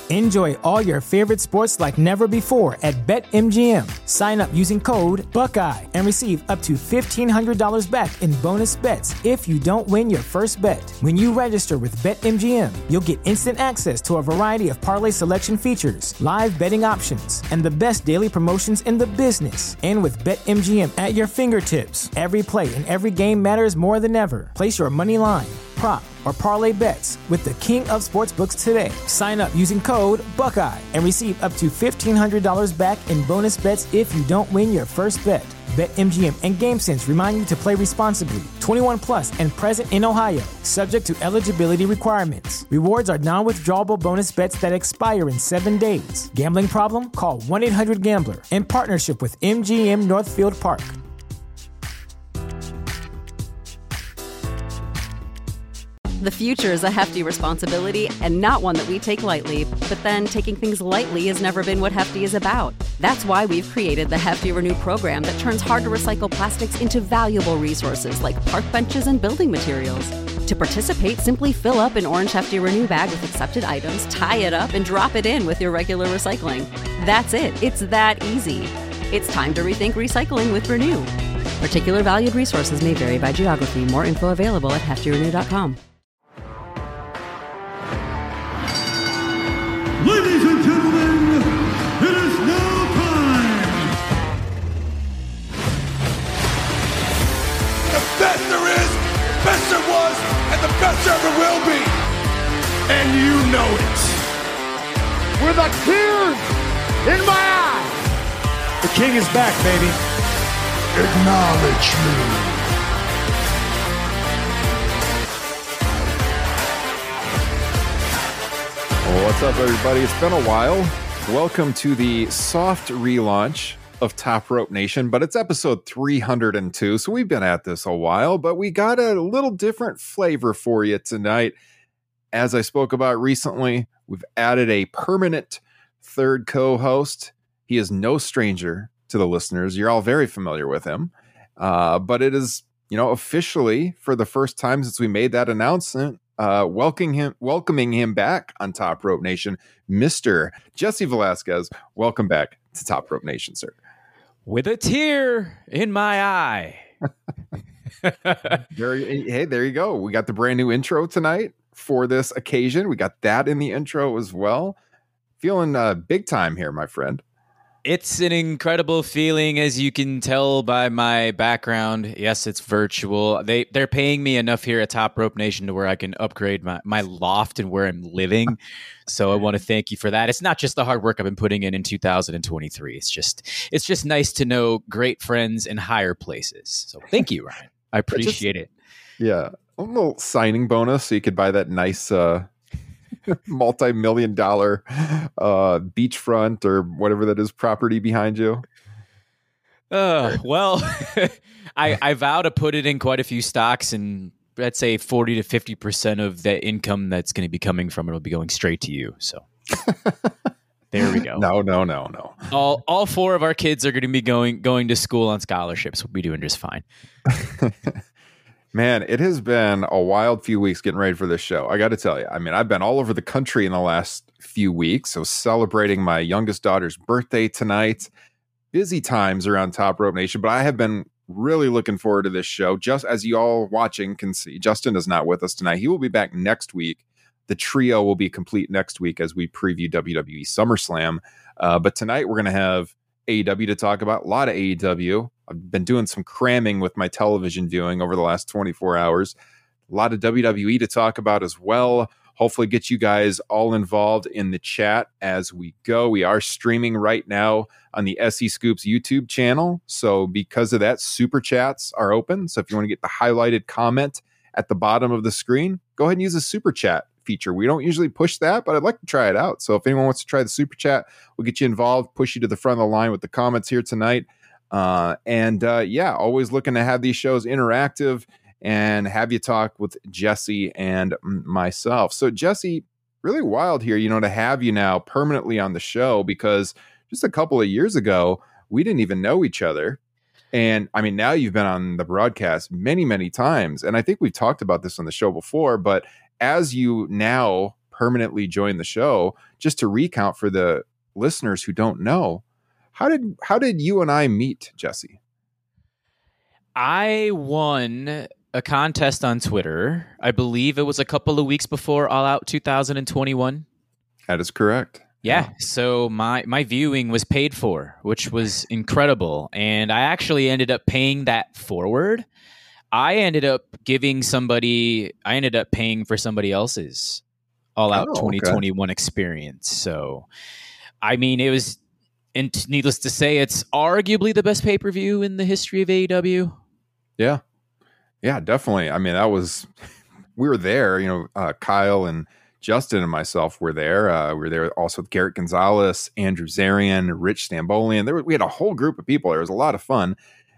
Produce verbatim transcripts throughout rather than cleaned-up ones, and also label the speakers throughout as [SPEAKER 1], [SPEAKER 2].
[SPEAKER 1] Enjoy all your favorite sports like never before at BetMGM. Sign up using code Buckeye and receive up to fifteen hundred dollars back in bonus bets if you don't win your first bet. When you register with BetMGM, you'll get instant access to a variety of parlay selection features, live betting options, and the best daily promotions in the business. And with BetMGM at your fingertips, every play and every game matters more than ever. Place your money line, prop, or parlay bets with the king of sportsbooks today. Sign up using code Buckeye and receive up to fifteen hundred dollars back in bonus bets if you don't win your first bet. BetMGM and GameSense remind you to play responsibly. twenty-one plus and present in Ohio, subject to eligibility requirements. Rewards are non-withdrawable bonus bets that expire in seven days. Gambling problem? Call one eight hundred gambler in partnership with M G M Northfield Park.
[SPEAKER 2] The future is a hefty responsibility and not one that we take lightly. But then taking things lightly has never been what Hefty is about. That's why we've created the Hefty Renew program that turns hard-to-recycle plastics into valuable resources like park benches and building materials. To participate, simply fill up an orange Hefty Renew bag with accepted items, tie it up, and drop it in with your regular recycling. That's it. It's that easy. It's time to rethink recycling with Renew. Particular valued resources may vary by geography. More info available at hefty renew dot com.
[SPEAKER 3] Ladies and gentlemen, it is now time!
[SPEAKER 4] The best there is, the best there was, and the best there ever will be! And you know it!
[SPEAKER 5] With a tear in my eye!
[SPEAKER 3] The king is back, baby.
[SPEAKER 4] Acknowledge me.
[SPEAKER 6] What's up, everybody? It's been a while. Welcome to the soft relaunch of Top Rope Nation, but it's episode three hundred two, so we've been at this a while, but we got a little different flavor for you tonight. As I spoke about recently, we've added a permanent third co-host. He is no stranger to the listeners. You're all very familiar with him, uh, but it is, you know, officially for the first time since we made that announcement, Uh, welcoming him, welcoming him back on Top Rope Nation, Mister Jesse Velasquez. Welcome back to Top Rope Nation, sir.
[SPEAKER 7] With a tear in my eye.
[SPEAKER 6] there, hey, there you go. We got the brand new intro tonight for this occasion. We got that in the intro as well. Feeling uh, big time here, my friend.
[SPEAKER 7] It's an incredible feeling, as you can tell by my background. Yes, it's virtual. They, they're paying me enough here at Top Rope Nation to where I can upgrade my, my loft and where I'm living. So I want to thank you for that. It's not just the hard work I've been putting in in two thousand twenty-three. It's just it's just nice to know great friends in higher places. So thank you, Ryan. I appreciate just, it.
[SPEAKER 6] Yeah. A little signing bonus so you could buy that nice uh multi-million dollar uh beachfront or whatever that is property behind you.
[SPEAKER 7] Uh well, I I vow to put it in quite a few stocks, and let's say forty to fifty percent of the income that's going to be coming from it will be going straight to you. So there we go.
[SPEAKER 6] No, no, no, no.
[SPEAKER 7] All all four of our kids are going to be going going to school on scholarships. We'll be doing just fine.
[SPEAKER 6] Man, it has been a wild few weeks getting ready for this show. I got to tell you, I mean, I've been all over the country in the last few weeks. So celebrating my youngest daughter's birthday tonight. Busy times around Top Rope Nation, but I have been really looking forward to this show. Just as you all watching can see, Justin is not with us tonight. He will be back next week. The trio will be complete next week as we preview W W E SummerSlam. Uh, but tonight we're going to have A E W to talk about. A lot of A E W. I've been doing some cramming with my television viewing over the last twenty-four hours. A lot of W W E to talk about as well. Hopefully get you guys all involved in the chat as we go. We are streaming right now on the S E Scoops YouTube channel. So because of that, super chats are open. So if you want to get the highlighted comment at the bottom of the screen, go ahead and use the super chat feature. We don't usually push that, but I'd like to try it out. So if anyone wants to try the super chat, we'll get you involved, push you to the front of the line with the comments here tonight. Uh, and uh, yeah, always looking to have these shows interactive and have you talk with Jesse and myself. So Jesse, really wild here, you know, to have you now permanently on the show, because just a couple of years ago, we didn't even know each other. And I mean, now you've been on the broadcast many, many times. And I think we've talked about this on the show before, but as you now permanently joined the show. Just to recount for the listeners who don't know, how did how did you and I meet, Jesse?
[SPEAKER 7] I won a contest on Twitter. I believe it was a couple of weeks before All Out two thousand twenty-one.
[SPEAKER 6] That is correct.
[SPEAKER 7] Yeah,
[SPEAKER 6] yeah.
[SPEAKER 7] So my, my viewing was paid for, which was incredible. And I actually ended up paying that forward. I ended up giving somebody, I ended up paying for somebody else's All Out
[SPEAKER 6] Oh,
[SPEAKER 7] twenty twenty-one okay. experience. So, I mean, it was, and needless to say, it's arguably the best pay-per-view in the history of A E W.
[SPEAKER 6] Yeah. Yeah, definitely. I mean, that was, we were there, you know, uh, Kyle and Justin and myself were there. Uh, we were there also with Garrett Gonzalez, Andrew Zarian, Rich Stambolian. There were, we had a whole group of people. There was a lot of fun.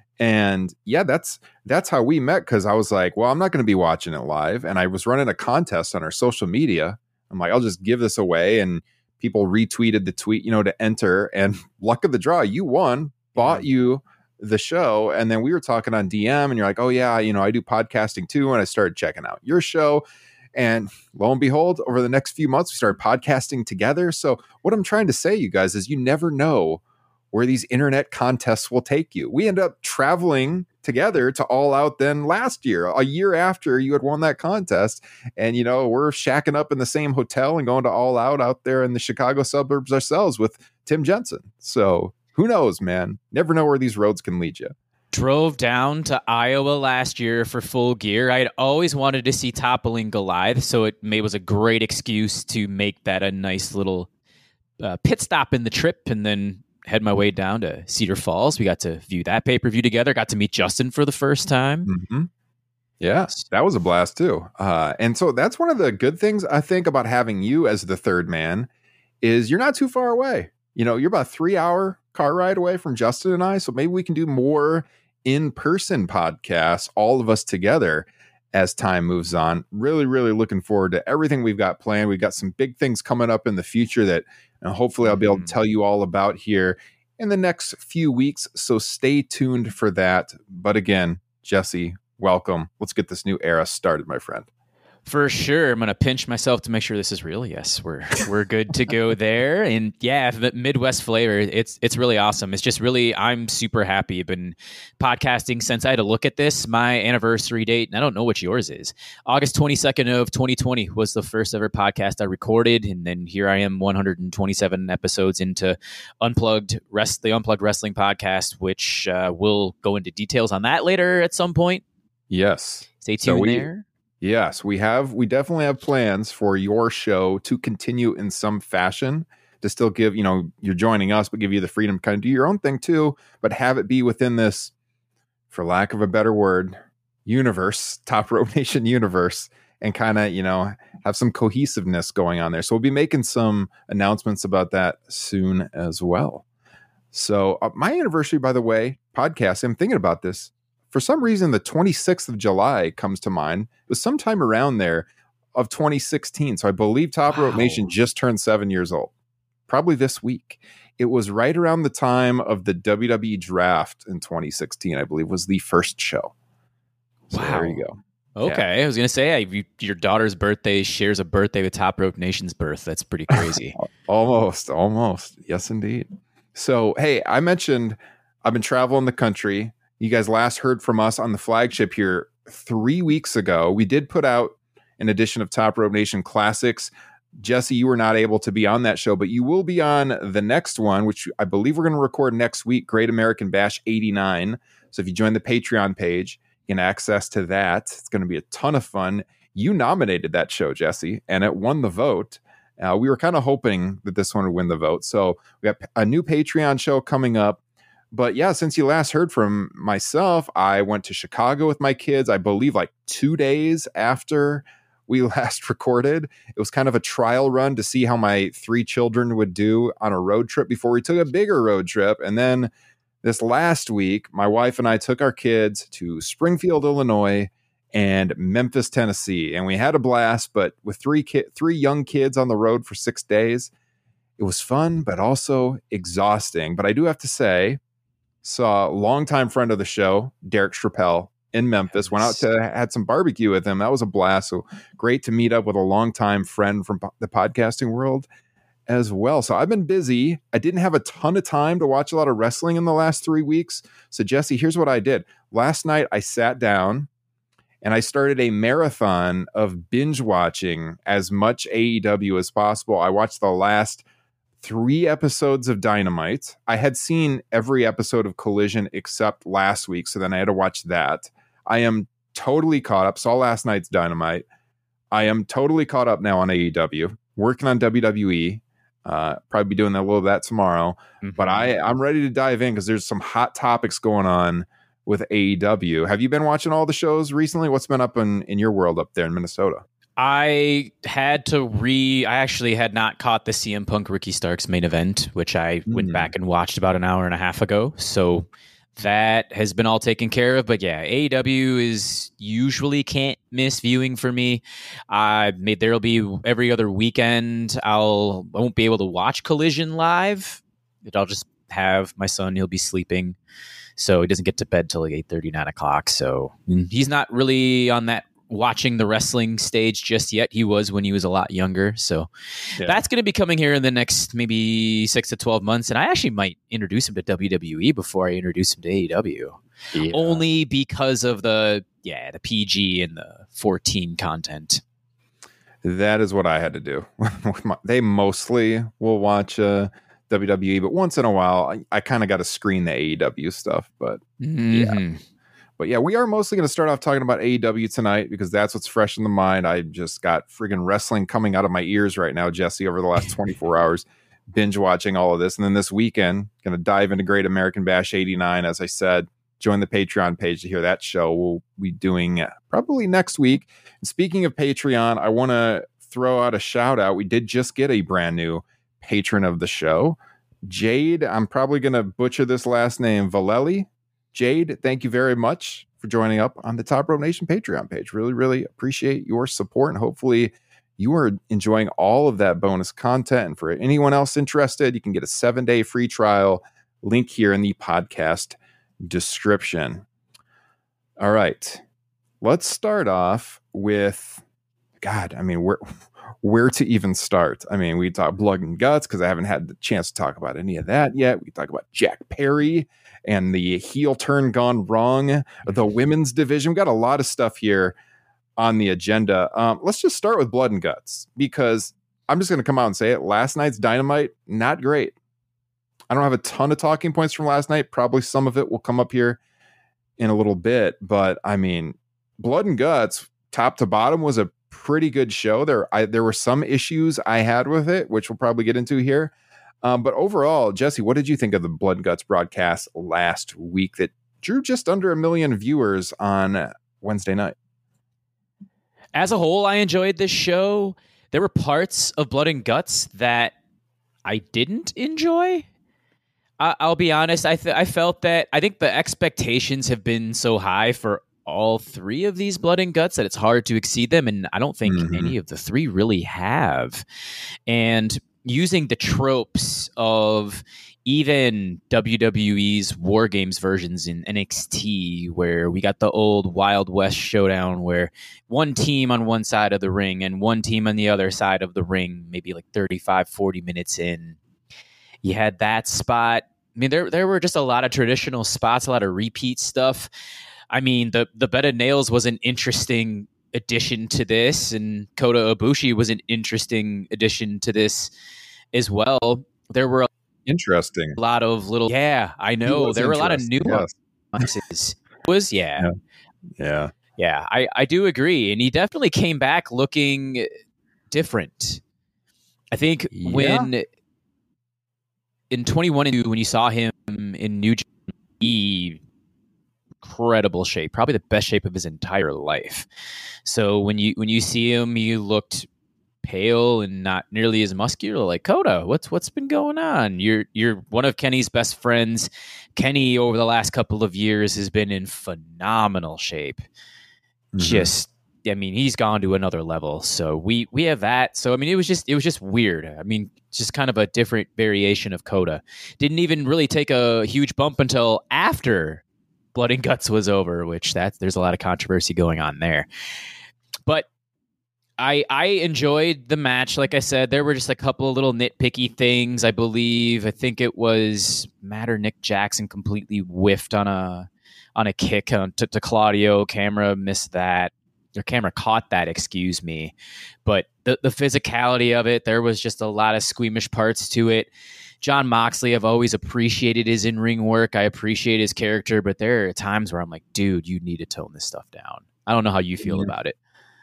[SPEAKER 6] And yeah, that's that's how we met, because I was like, well, I'm not going to be watching it live. And I was running a contest on our social media. I'm like, I'll just give this away. And people retweeted the tweet, you know, to enter. And luck of the draw, you won, bought you the show. And then we were talking on D M and you're like, oh yeah, you know, I do podcasting too. And I started checking out your show. And lo and behold, over the next few months, we started podcasting together. So what I'm trying to say, you guys, is you never know where these internet contests will take you. We end up traveling together to All Out then last year, a year after you had won that contest. And, you know, we're shacking up in the same hotel and going to All Out out there in the Chicago suburbs ourselves with Tim Jensen. So who knows, man? Never know where these roads can lead you.
[SPEAKER 7] Drove down to Iowa last year for Full Gear. I'd always wanted to see Toppling Goliath, so it may, was a great excuse to make that a nice little uh, pit stop in the trip, and then head my way down to Cedar Falls. We got to view that pay-per-view together. Got to meet Justin for the first time.
[SPEAKER 6] Mm-hmm. Yeah, that was a blast too. Uh, and so that's one of the good things I think about having you as the third man is you're not too far away. You know, you're about a three hour car ride away from Justin and I. So maybe we can do more in-person podcasts, all of us together as time moves on. Really, really looking forward to everything we've got planned. We've got some big things coming up in the future that and hopefully I'll be able to tell you all about here in the next few weeks. So stay tuned for that. But again, Jesse, welcome. Let's get this new era started, my friend.
[SPEAKER 7] For sure. I'm going to pinch myself to make sure this is real. Yes, we're we're good to go there. And yeah, the Midwest flavor, it's it's really awesome. It's just really, I'm super happy. I've been podcasting since I had to look at this. My anniversary date, and I don't know what yours is. August twenty-second of twenty twenty was the first ever podcast I recorded. And then here I am one hundred twenty-seven episodes into Unplugged Rest, the Unplugged Wrestling Podcast, which uh, we'll go into details on that later at some point.
[SPEAKER 6] Yes.
[SPEAKER 7] Stay tuned
[SPEAKER 6] so we,
[SPEAKER 7] there.
[SPEAKER 6] Yes, we have. We definitely have plans for your show to continue in some fashion, to still give, you know, you're joining us, but give you the freedom to kind of do your own thing too, but have it be within this, for lack of a better word, universe, Top Rope Nation universe, and kind of, you know, have some cohesiveness going on there. So we'll be making some announcements about that soon as well. So uh, my anniversary, by the way, podcast, I'm thinking about this. For some reason, the twenty-sixth of July comes to mind. It was sometime around there of twenty sixteen. So I believe Top wow. Rope Nation just turned seven years old, probably this week. It was right around the time of the W W E draft in twenty sixteen, I believe, was the first show. So wow. There you go.
[SPEAKER 7] Okay. Yeah. I was going to say, hey, your daughter's birthday shares a birthday with Top Rope Nation's birth. That's pretty crazy.
[SPEAKER 6] almost, almost. Yes, indeed. So, hey, I mentioned I've been traveling the country. You guys last heard from us on the flagship here three weeks ago. We did put out an edition of Top Rope Nation Classics. Jesse, you were not able to be on that show, but you will be on the next one, which I believe we're going to record next week, Great American Bash eighty-nine. So if you join the Patreon page, you can access to that. It's going to be a ton of fun. You nominated that show, Jesse, and it won the vote. Uh, we were kind of hoping that this one would win the vote. So we got a new Patreon show coming up. But yeah, since you last heard from myself, I went to Chicago with my kids, I believe like two days after we last recorded. It was kind of a trial run to see how my three children would do on a road trip before we took a bigger road trip. And then this last week, my wife and I took our kids to Springfield, Illinois and Memphis, Tennessee. And we had a blast, but with three ki- three young kids on the road for six days, it was fun, but also exhausting. But I do have to say, saw a longtime friend of the show, Derek Strappel, in Memphis. Went out to had some barbecue with him. That was a blast. So great to meet up with a longtime friend from po- the podcasting world as well. So I've been busy. I didn't have a ton of time to watch a lot of wrestling in the last three weeks. So Jesse, here's what I did. Last night I sat down and I started a marathon of binge watching as much A E W as possible. I watched the last three episodes of Dynamite. I had seen every episode of Collision except last week, so then I had to watch that. I am totally caught up. Saw last night's Dynamite. I am totally caught up now on A E W. Working on W W E. Uh, probably be doing a little of that tomorrow. Mm-hmm. But I, I'm ready to dive in because there's some hot topics going on with A E W. Have you been watching all the shows recently? What's been up in, in your world up there in Minnesota?
[SPEAKER 7] I had to re. I actually had not caught the C M Punk Ricky Starks main event, which I mm-hmm. went back and watched about an hour and a half ago. So that has been all taken care of. But yeah, A E W is usually can't miss viewing for me. I made there'll be every other weekend. I'll I won't be able to watch Collision live. I'll just have my son. He'll be sleeping, so he doesn't get to bed till like eight thirty, nine o'clock. So he's not really on that watching the wrestling stage just yet. He was when he was a lot younger. So yeah. That's going to be coming here in the next maybe six to twelve months. And I actually might introduce him to W W E before I introduce him to A E W. Yeah. Only because of the, yeah, the P G and the fourteen content.
[SPEAKER 6] That is what I had to do. They mostly will watch uh, W W E, but once in a while, I, I kind of got to screen the A E W stuff. But mm-hmm. yeah. But yeah, we are mostly going to start off talking about A E W tonight because that's what's fresh in the mind. I just got friggin' wrestling coming out of my ears right now, Jesse, over the last twenty-four hours, binge watching all of this. And then this weekend, going to dive into Great American Bash eighty-nine. As I said, join the Patreon page to hear that show. We'll be doing probably next week. And speaking of Patreon, I want to throw out a shout out. We did just get a brand new patron of the show, Jade. I'm probably going to butcher this last name, Valeli. Jade, thank you very much for joining up on the Top Rope Nation Patreon page. Really, really appreciate your support, and hopefully you are enjoying all of that bonus content. And for anyone else interested, you can get a seven-day free trial. Link here in the podcast description. All right. Let's start off with, God, I mean, where, where to even start? I mean, we talk blood and guts because I haven't had the chance to talk about any of that yet. We talk about Jack Perry and the heel turn gone wrong, the women's division. We've got a lot of stuff here on the agenda. Um, let's just start with blood and guts because I'm just going to come out and say it. Last night's Dynamite, not great. I don't have a ton of talking points from last night. Probably some of it will come up here in a little bit. But I mean, blood and guts, top to bottom, was a pretty good show. There, I, there were some issues I had with it, which we'll probably get into here. Um, but overall, Jesse, what did you think of the Blood and Guts broadcast last week that drew just under a million viewers on Wednesday night?
[SPEAKER 7] As a whole, I enjoyed this show. There were parts of Blood and Guts that I didn't enjoy. I- I'll be honest. I th- I felt that I think the expectations have been so high for all three of these Blood and Guts that it's hard to exceed them. And I don't think mm-hmm. any of the three really have. And using the tropes of even W W E's War Games versions in N X T, where we got the old Wild West showdown where one team on one side of the ring and one team on the other side of the ring, maybe like thirty-five, forty minutes in. You had that spot. I mean, there there were just a lot of traditional spots, a lot of repeat stuff. I mean, the, the Bed of Nails was an interesting addition to this, and Kota Ibushi was an interesting addition to this as well. There were a
[SPEAKER 6] interesting
[SPEAKER 7] a lot of little yeah I know there were a lot of nuances. Yes. was yeah.
[SPEAKER 6] yeah yeah
[SPEAKER 7] yeah I I do agree, and he definitely came back looking different. I think yeah. when in twenty-one and two, when you saw him in New Japan, he incredible shape, probably the best shape of his entire life. So when you when you see him, you looked pale and not nearly as muscular. Like, Kota, what's what's been going on? You're you're one of Kenny's best friends. Kenny over the last couple of years has been in phenomenal shape. Mm-hmm. Just I mean, he's gone to another level. So we we have that. So I mean, it was just it was just weird. I mean, just kind of a different variation of Kota. Didn't even really take a huge bump until after Blood and Guts was over, which that there's a lot of controversy going on there. But I I enjoyed the match. Like I said, there were just a couple of little nitpicky things. I believe I think it was Matt or Nick Jackson completely whiffed on a on a kick on, to, to Claudio. Camera missed that. Their camera caught that, excuse me. But the, the physicality of it, there was just a lot of squeamish parts to it. Jon Moxley, I've always appreciated his in-ring work. I appreciate his character, but there are times where I'm like, dude, you need to tone this stuff down. I don't know how you feel
[SPEAKER 6] yeah.
[SPEAKER 7] about it.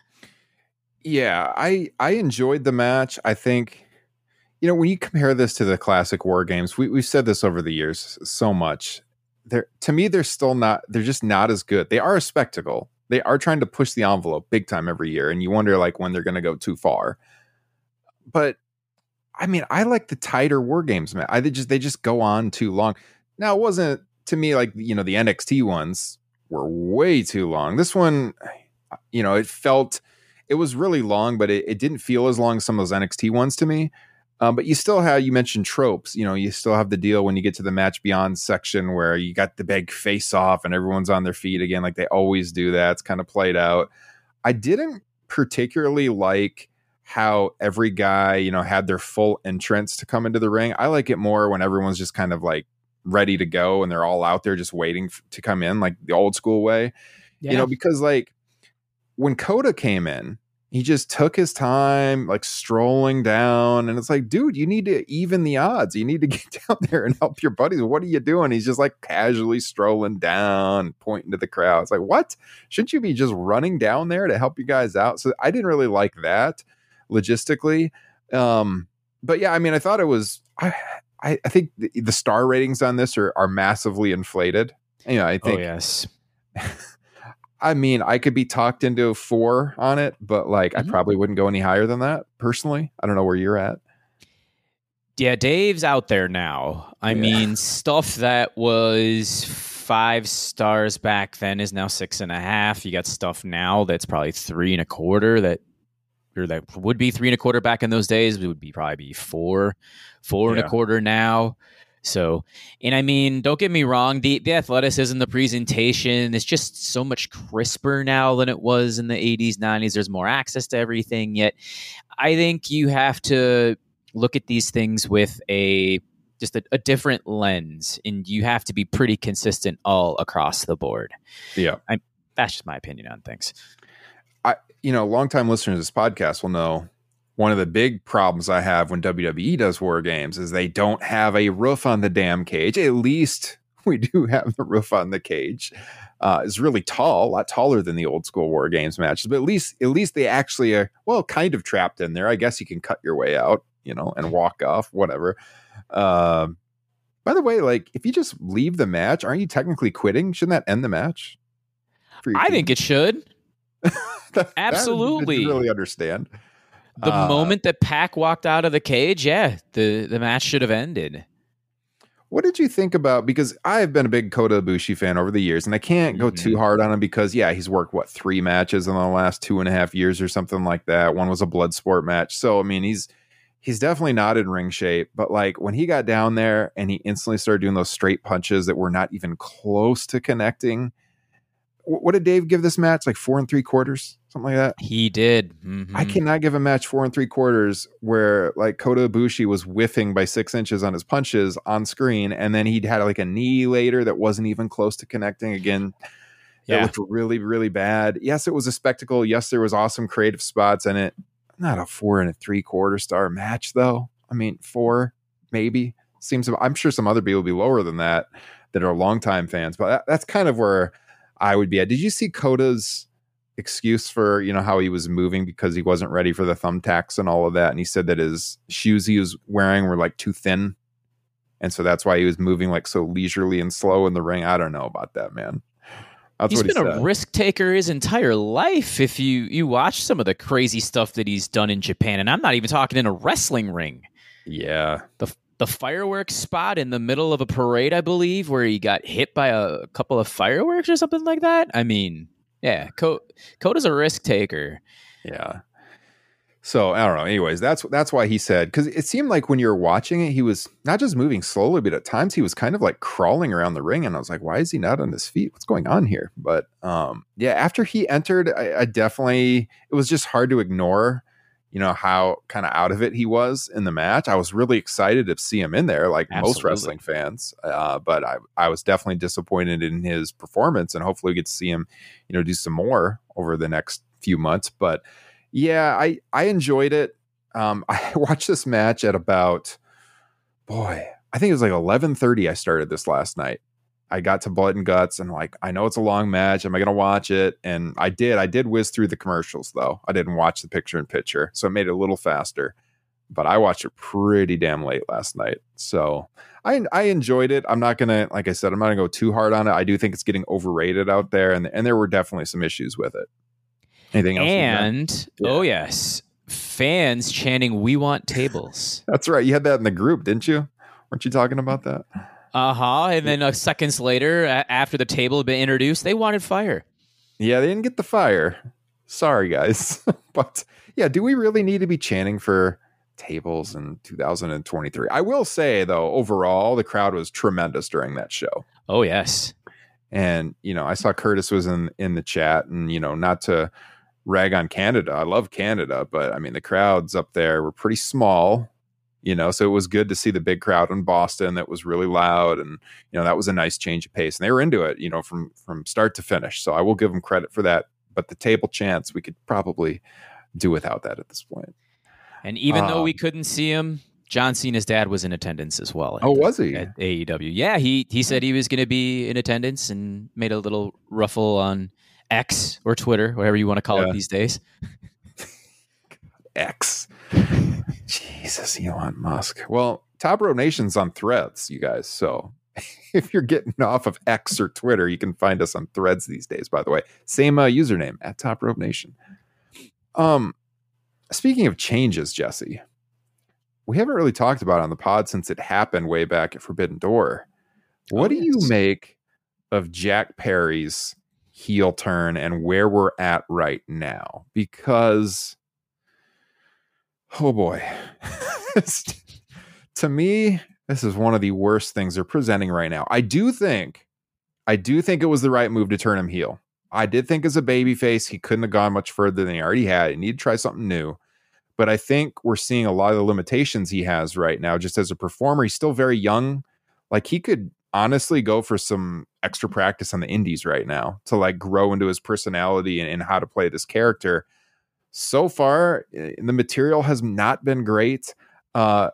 [SPEAKER 6] Yeah, I I enjoyed the match. I think, you know, when you compare this to the classic War Games, we, we've said this over the years so much. They're, to me, they're still not, they're just not as good. They are a spectacle. They are trying to push the envelope big time every year, and you wonder like when they're going to go too far. But I mean, I like the tighter War Games, man. I they just they just go on too long. Now, it wasn't to me like, you know, the N X T ones were way too long. This one, you know, it felt it was really long, but it, it didn't feel as long as some of those N X T ones to me. Um, but you still have, you mentioned tropes, you know, you still have the deal when you get to the Match Beyond section where you got the big face off and everyone's on their feet again, like they always do that. It's kind of played out. I didn't particularly like how every guy, you know, had their full entrance to come into the ring. I like it more when everyone's just kind of like ready to go and they're all out there just waiting f- to come in, like the old school way, yeah. You know, because like when Kota came in, he just took his time, like strolling down. And it's like, dude, you need to even the odds. You need to get down there and help your buddies. What are you doing? He's just like casually strolling down, pointing to the crowd. It's like, what? Shouldn't you be just running down there to help you guys out? So I didn't really like that logistically. Um, but yeah, I mean, I thought it was, I, I, I think the, the star ratings on this are, are massively inflated. You know, I think,
[SPEAKER 7] oh, yes.
[SPEAKER 6] I mean, I could be talked into a four on it, but like, mm-hmm. I probably wouldn't go any higher than that personally. I don't know where you're at.
[SPEAKER 7] Yeah, Dave's out there now. I yeah. mean, stuff that was five stars back then is now six and a half. You got stuff now that's probably three and a quarter that, or that would be three and a quarter back in those days. It would be probably be four, four yeah. and a quarter now. So, and I mean, don't get me wrong, the, the athleticism, the presentation is just so much crisper now than it was in the eighties, nineties. There's more access to everything. Yet I think you have to look at these things with a just a, a different lens, and you have to be pretty consistent all across the board.
[SPEAKER 6] Yeah.
[SPEAKER 7] I, that's just my opinion on things.
[SPEAKER 6] I, you know, longtime listeners of this podcast will know one of the big problems I have when W W E does War Games is they don't have a roof on the damn cage. At least we do have the roof on the cage. Uh, it's really tall, a lot taller than the old school War Games matches, but at least at least they actually are, well, kind of trapped in there. I guess you can cut your way out, you know, and walk off, whatever. Uh, by the way, like if you just leave the match, aren't you technically quitting? Shouldn't that end the match?
[SPEAKER 7] I team? think it should.
[SPEAKER 6] that,
[SPEAKER 7] Absolutely.
[SPEAKER 6] That I really understand.
[SPEAKER 7] The uh, moment that Pac walked out of the cage, yeah, the, the match should have ended.
[SPEAKER 6] What did you think about, because I've been a big Kota Ibushi fan over the years, and I can't go mm-hmm. too hard on him because, yeah, he's worked, what, three matches in the last two and a half years or something like that. One was a blood sport match. So, I mean, he's he's definitely not in ring shape. But, like, when he got down there and he instantly started doing those straight punches that were not even close to connecting, what did Dave give this match? Like four and three quarters, something like that.
[SPEAKER 7] He did. Mm-hmm.
[SPEAKER 6] I cannot give a match four and three quarters where like Kota Ibushi was whiffing by six inches on his punches on screen, and then he'd had like a knee later that wasn't even close to connecting again. Yeah, it looked really, really bad. Yes, it was a spectacle. Yes, there was awesome creative spots in it. Not a four and a three quarter star match though. I mean, four maybe seems. I'm sure some other people will be lower than that that are longtime fans, but that, that's kind of where I would be at. Did you see Kota's excuse for, you know, how he was moving because he wasn't ready for the thumbtacks and all of that? And he said that his shoes he was wearing were like too thin. And so that's why he was moving like so leisurely and slow in the ring. I don't know about that, man. That's
[SPEAKER 7] he's
[SPEAKER 6] what
[SPEAKER 7] been
[SPEAKER 6] he
[SPEAKER 7] a risk taker his entire life. If you, you watch some of the crazy stuff that he's done in Japan, and I'm not even talking in a wrestling ring.
[SPEAKER 6] Yeah.
[SPEAKER 7] The The fireworks spot in the middle of a parade, I believe, where he got hit by a couple of fireworks or something like that. I mean, yeah, Kota's a risk taker.
[SPEAKER 6] Yeah. So I don't know. Anyways, that's that's why he said, because it seemed like when you were watching it, he was not just moving slowly, but at times he was kind of like crawling around the ring. And I was like, why is he not on his feet? What's going on here? But um, yeah, after he entered, I, I definitely, it was just hard to ignore, you know, how kind of out of it he was in the match. I was really excited to see him in there, like
[SPEAKER 7] Absolutely.
[SPEAKER 6] most wrestling fans. Uh, but I, I was definitely disappointed in his performance, and hopefully we get to see him, you know, do some more over the next few months. But yeah, I, I enjoyed it. Um, I watched this match at about, boy, I think it was like eleven thirty. I started this last night. I got to Blood and Guts and like, I know it's a long match. Am I going to watch it? And I did. I did whiz through the commercials though. I didn't watch the picture in picture. So it made it a little faster. But I watched it pretty damn late last night. So I I enjoyed it. I'm not going to, like I said, I'm not going to go too hard on it. I do think it's getting overrated out there. And, and there were definitely some issues with it. Anything else?
[SPEAKER 7] And
[SPEAKER 6] yeah.
[SPEAKER 7] oh yes, fans chanting, "We want tables."
[SPEAKER 6] That's right. You had that in the group, didn't you? Weren't you talking about that?
[SPEAKER 7] Uh huh. And then uh, seconds later, uh, after the table had been introduced, they wanted fire.
[SPEAKER 6] Yeah, they didn't get the fire. Sorry, guys. But yeah, do we really need to be chanting for tables in two thousand twenty-three? I will say though, overall, the crowd was tremendous during that show.
[SPEAKER 7] Oh yes.
[SPEAKER 6] And you know, I saw Curtis was in in the chat, and you know, not to rag on Canada. I love Canada, but I mean, the crowds up there were pretty small, you know, so it was good to see the big crowd in Boston that was really loud. And, you know, that was a nice change of pace, and they were into it, you know, from, from start to finish. So I will give them credit for that, but the table chants, we could probably do without that at this point.
[SPEAKER 7] And even
[SPEAKER 6] um,
[SPEAKER 7] though we couldn't see him, John Cena's dad was in attendance as well.
[SPEAKER 6] Oh,
[SPEAKER 7] the,
[SPEAKER 6] was he?
[SPEAKER 7] At A E W. Yeah, he, he said he was going to be in attendance and made a little ruffle on X or Twitter, whatever you want to call
[SPEAKER 6] yeah.
[SPEAKER 7] it these days.
[SPEAKER 6] X. Jesus, Elon Musk. Well, Top Row Nation's on Threads, you guys. So if you're getting off of X or Twitter, you can find us on Threads these days, by the way. Same uh, username, at Top Row Nation. Um, speaking of changes, Jesse, we haven't really talked about it on the pod since it happened way back at Forbidden Door. What
[SPEAKER 7] oh,
[SPEAKER 6] do
[SPEAKER 7] yes.
[SPEAKER 6] you make of Jack Perry's heel turn and where we're at right now? Because, oh boy, to me, this is one of the worst things they're presenting right now. I do think, I do think it was the right move to turn him heel. I did think as a babyface, he couldn't have gone much further than he already had. He needed to try something new. But I think we're seeing a lot of the limitations he has right now, just as a performer. He's still very young. Like, he could honestly go for some extra practice on the indies right now to like grow into his personality and, and how to play this character. So far, the material has not been great. Uh,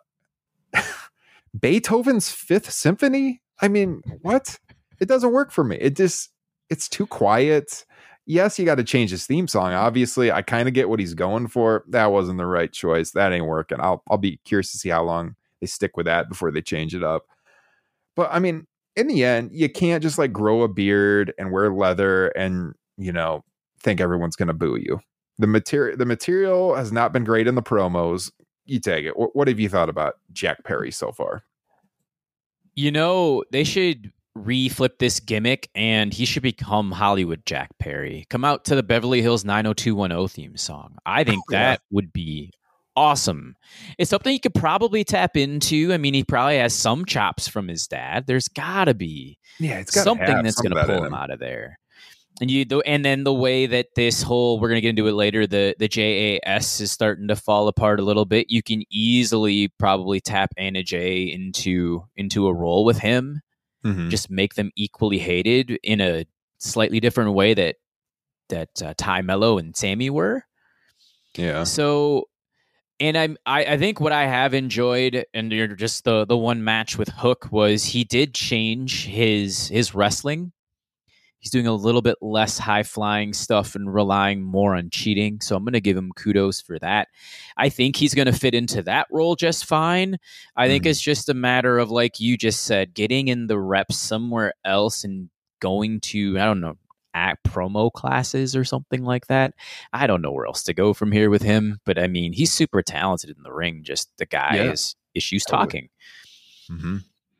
[SPEAKER 6] Beethoven's Fifth Symphony. I mean, what? It doesn't work for me. It just, it's too quiet. Yes, you got to change his theme song. Obviously, I kind of get what he's going for. That wasn't the right choice. That ain't working. I'll, I'll be curious to see how long they stick with that before they change it up. But I mean, in the end, you can't just like grow a beard and wear leather and, you know, think everyone's going to boo you. The material, the material has not been great in the promos. You take it. What, what have you thought about Jack Perry so far?
[SPEAKER 7] You know, they should reflip this gimmick and he should become Hollywood Jack Perry. Come out to the Beverly Hills nine oh two one oh theme song. I think oh, that yeah. would be awesome. It's something you could probably tap into. I mean, he probably has some chops from his dad. There's gotta be
[SPEAKER 6] yeah, it's
[SPEAKER 7] something that's going to pull him, him out of there. And you, and then the way that this whole, we're going to get into it later, the the J A S is starting to fall apart a little bit. You can easily probably tap Anna Jay into into a role with him. Mm-hmm. Just make them equally hated in a slightly different way that that uh, Ty Mello and Sammy were.
[SPEAKER 6] Yeah.
[SPEAKER 7] So. And I'm, I, I think what I have enjoyed, and just the, the one match with Hook, was he did change his his wrestling. He's doing a little bit less high flying stuff and relying more on cheating. So I'm going to give him kudos for that. I think he's going to fit into that role just fine. I mm-hmm. think it's just a matter of, like you just said, getting in the reps somewhere else and going to, I don't know, at promo classes or something like that. I don't know where else to go from here with him, but I mean, he's super talented in the ring. Just the guy yeah. is issues totally. talking.
[SPEAKER 6] Mm-hmm.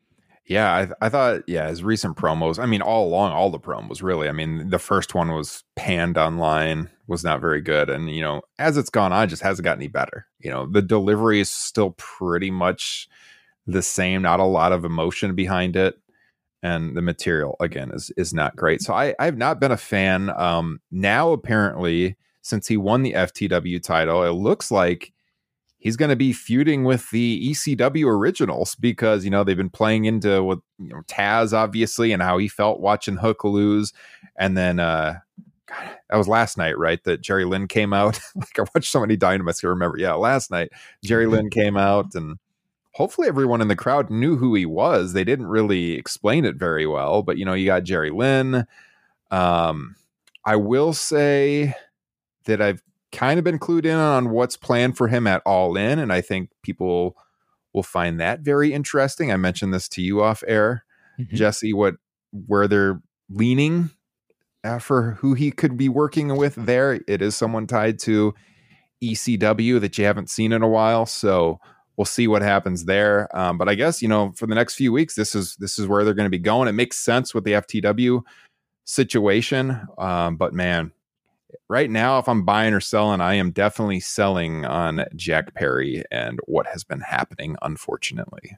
[SPEAKER 6] Yeah, I, I thought, yeah, his recent promos, I mean, all along, all the promos, really. I mean, the first one was panned online, was not very good. And, you know, as it's gone on, it just hasn't gotten any better. You know, the delivery is still pretty much the same, not a lot of emotion behind it. And the material, again, is is not great. So I, I've not been a fan. Um, now, apparently, since he won the F T W title, it looks like he's going to be feuding with the E C W originals because, you know, they've been playing into what, you know, Taz, obviously, and how he felt watching Hook lose. And then uh, God, that was last night, right? That Jerry Lynn came out. Like, I watched so many Dynamites to remember. Yeah, last night, Jerry Lynn came out, and hopefully everyone in the crowd knew who he was. They didn't really explain it very well, but, you know, you got Jerry Lynn. Um, I will say that I've kind of been clued in on what's planned for him at All In, and I think people will find that very interesting. I mentioned this to you off air, mm-hmm. Jesse, what where they're leaning uh, for who he could be working with there. It is someone tied to E C W that you haven't seen in a while, so we'll see what happens there. Um, but I guess, you know, for the next few weeks, this is this is where they're going to be going. It makes sense with the F T W situation, um, but man, right now, if I'm buying or selling, I am definitely selling on Jack Perry and what has been happening, unfortunately.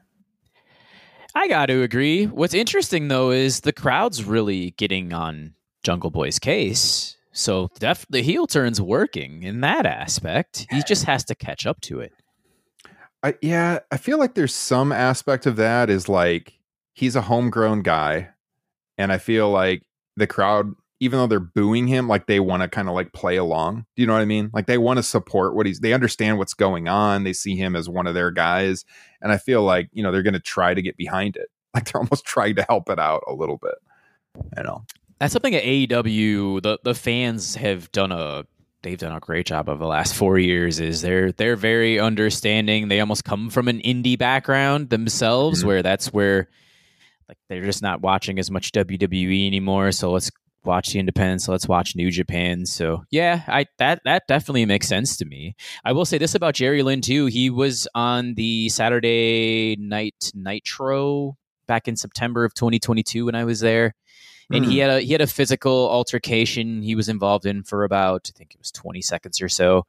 [SPEAKER 7] I got to agree. What's interesting, though, is the crowd's really getting on Jungle Boy's case. So def- the heel turn's working in that aspect. He just has to catch up to it.
[SPEAKER 6] I, yeah, I feel like there's some aspect of that is like he's a homegrown guy. And I feel like the crowd, even though they're booing him, like they want to kind of like play along. Do you know what I mean? Like they want to support what he's, they understand what's going on. They see him as one of their guys. And I feel like, you know, they're going to try to get behind it. Like they're almost trying to help it out a little bit. You know,
[SPEAKER 7] that's something at A E W, the, the fans have done a, they've done a great job over the last four years is they're, they're very understanding. They almost come from an indie background themselves, mm-hmm. where that's where like, they're just not watching as much W W E anymore. So let's watch the independents. So let's watch New Japan. So yeah, I that that definitely makes sense to me. I will say this about Jerry Lynn too. He was on the Saturday Night Nitro back in September of twenty twenty-two when I was there, and mm. he had a he had a physical altercation he was involved in for about I think it was twenty seconds or so.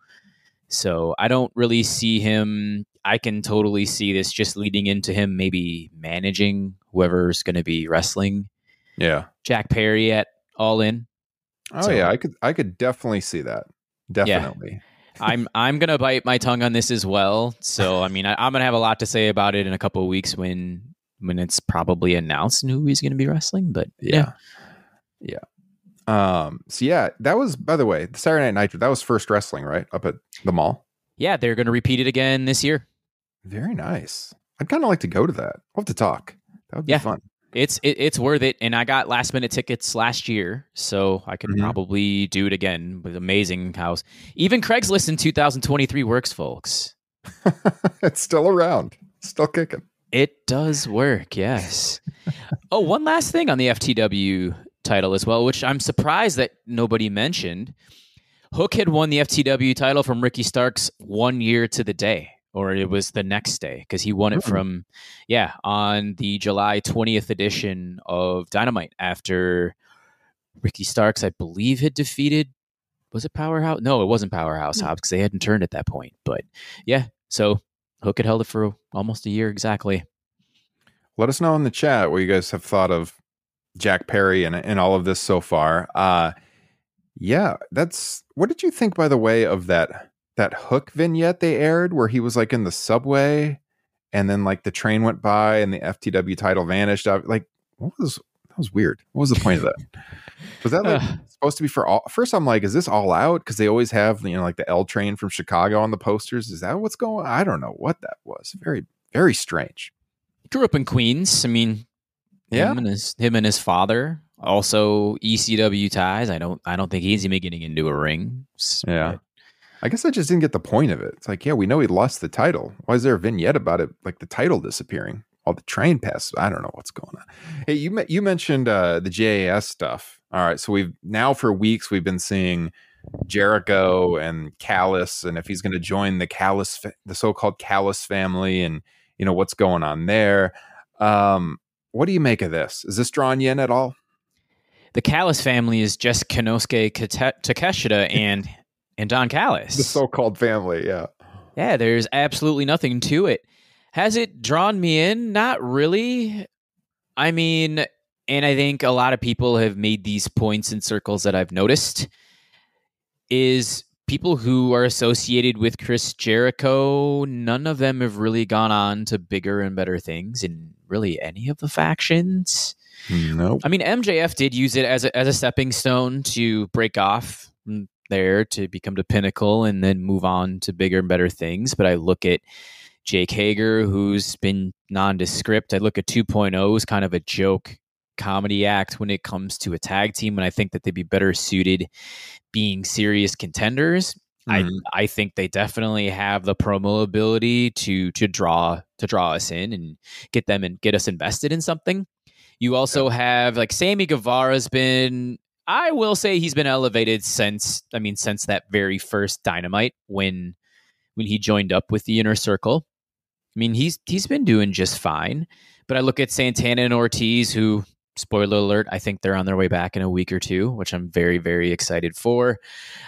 [SPEAKER 7] So I don't really see him. I can totally see this just leading into him maybe managing whoever's going to be wrestling.
[SPEAKER 6] Yeah,
[SPEAKER 7] Jack Perry at All In.
[SPEAKER 6] Oh so, yeah, I could I could definitely see that. Definitely.
[SPEAKER 7] Yeah. I'm I'm gonna bite my tongue on this as well. So I mean I, I'm gonna have a lot to say about it in a couple of weeks when when it's probably announced who he's gonna be wrestling. But yeah.
[SPEAKER 6] Yeah. yeah. Um so yeah, that was, by the way, the Saturday Night Nitro, that was First Wrestling, right? Up at the mall.
[SPEAKER 7] Yeah, they're gonna repeat it again this year.
[SPEAKER 6] Very nice. I'd kind of like to go to that. We'll have to talk. That would be
[SPEAKER 7] yeah.
[SPEAKER 6] fun.
[SPEAKER 7] It's it, it's worth it, and I got last minute tickets last year, so I could mm-hmm. probably do it again. With amazing house, even Craigslist in two thousand twenty-three works, folks.
[SPEAKER 6] It's still around, still kicking.
[SPEAKER 7] It does work, yes. Oh, one last thing on the F T W title as well, which I'm surprised that nobody mentioned. Hook had won the F T W title from Ricky Starks one year to the day. Or it was the next day because he won it mm-hmm. from, yeah, on the July twentieth edition of Dynamite after Ricky Starks, I believe, had defeated, was it Powerhouse? No, it wasn't Powerhouse Hobbs because they hadn't turned at that point. But yeah, so Hook had held it for almost a year exactly.
[SPEAKER 6] Let us know in the chat what you guys have thought of Jack Perry and, and all of this so far. Uh, yeah, that's, what did you think, by the way, of that? That Hook vignette they aired where he was like in the subway and then like the train went by and the F T W title vanished. Like, what was, that was weird. What was the point of that? Was that like uh, supposed to be for all? First, I'm like, is this All Out? Because they always have, you know, like the L train from Chicago on the posters. Is that what's going on? I don't know what that was. Very, very strange.
[SPEAKER 7] Grew up in Queens. I mean, yeah, him and his, him and his father also E C W ties. I don't, I don't think he's even getting into a ring.
[SPEAKER 6] Yeah. But, I guess I just didn't get the point of it. It's like, yeah, we know he lost the title. Why is there a vignette about it? Like the title disappearing, all the train passes. I don't know what's going on. Hey, you you mentioned uh, the J A S stuff. All right, so we've now for weeks we've been seeing Jericho and Callis, and if he's going to join the Callis, the so-called Callis family, and you know what's going on there. Um, what do you make of this? Is this drawing you in at all?
[SPEAKER 7] The Callis family is just Konosuke Kate- Takeshita and and Don Callis.
[SPEAKER 6] The so-called family, yeah.
[SPEAKER 7] Yeah, there's absolutely nothing to it. Has it drawn me in? Not really. I mean, and I think a lot of people have made these points in circles that I've noticed, is people who are associated with Chris Jericho, none of them have really gone on to bigger and better things in really any of the factions.
[SPEAKER 6] Nope.
[SPEAKER 7] I mean, M J F did use it as a, as a stepping stone to break off there to become the pinnacle and then move on to bigger and better things. But I look at Jake Hager, who's been nondescript. I look at two point oh as kind of a joke comedy act when it comes to a tag team, and I think that they'd be better suited being serious contenders. Mm-hmm. I I think they definitely have the promo ability to to draw to draw us in and get them and get us invested in something. You also have like Sammy Guevara's been, I will say he's been elevated since, I mean, since that very first Dynamite when when he joined up with the Inner Circle. I mean, he's he's been doing just fine. But I look at Santana and Ortiz, who, spoiler alert, I think they're on their way back in a week or two, which I'm very, very excited for.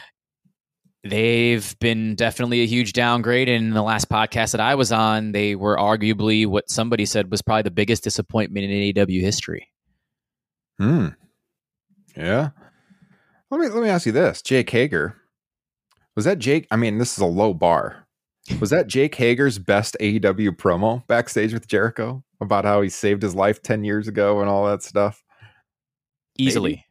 [SPEAKER 7] They've been definitely a huge downgrade. And in the last podcast that I was on, they were arguably what somebody said was probably the biggest disappointment in A E W history.
[SPEAKER 6] Hmm. Yeah. Let me let me ask you this. Jake Hager. Was that Jake? I mean, this is a low bar. Was that Jake Hager's best A E W promo backstage with Jericho about how he saved his life ten years ago and all that stuff?
[SPEAKER 7] Easily.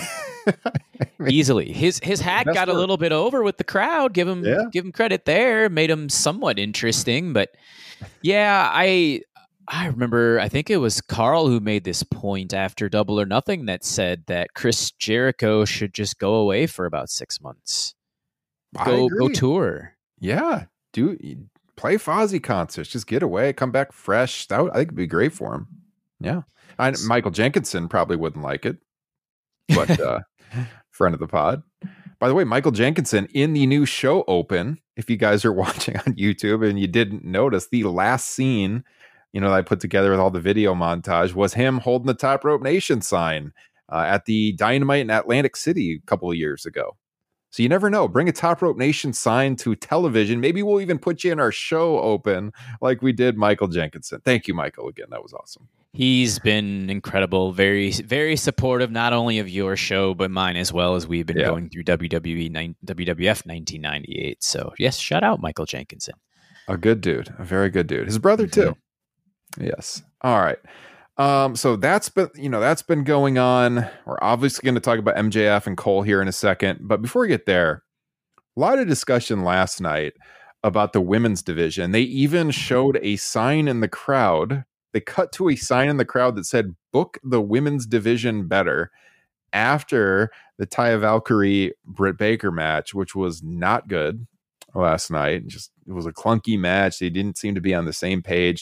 [SPEAKER 7] I mean, Easily. His his hat got a little bit over with the crowd. Give him yeah. give him credit there. Made him somewhat interesting. But yeah, I I remember, I think it was Carl who made this point after Double or Nothing that said that Chris Jericho should just go away for about six months. Go go tour.
[SPEAKER 6] Yeah. Do play Fozzy concerts. Just get away. Come back fresh. That would, I think it'd be great for him. Yeah. I, Michael Jenkinson probably wouldn't like it. But uh, friend of the pod. By the way, Michael Jenkinson in the new show Open, if you guys are watching on YouTube and you didn't notice, the last scene, you know, that I put together with all the video montage was him holding the Top Rope Nation sign uh, at the Dynamite in Atlantic City a couple of years ago. So you never know. Bring a Top Rope Nation sign to television. Maybe we'll even put you in our show Open like we did Michael Jenkinson. Thank you, Michael, again. That was awesome.
[SPEAKER 7] He's been incredible, very, very supportive, not only of your show, but mine as well, as we've been yeah. going through W W E, W W F nineteen ninety-eight. So yes, shout out Michael Jenkinson.
[SPEAKER 6] A good dude, a very good dude. His brother too. Mm-hmm. Yes. All right. Um, so that's been, you know, that's been going on. We're obviously going to talk about M J F and Cole here in a second, but before we get there, a lot of discussion last night about the women's division. They even showed a sign in the crowd. They cut to a sign in the crowd that said, "Book the women's division better," after the Taya Valkyrie Britt Baker match, which was not good last night. Just, it was a clunky match. They didn't seem to be on the same page.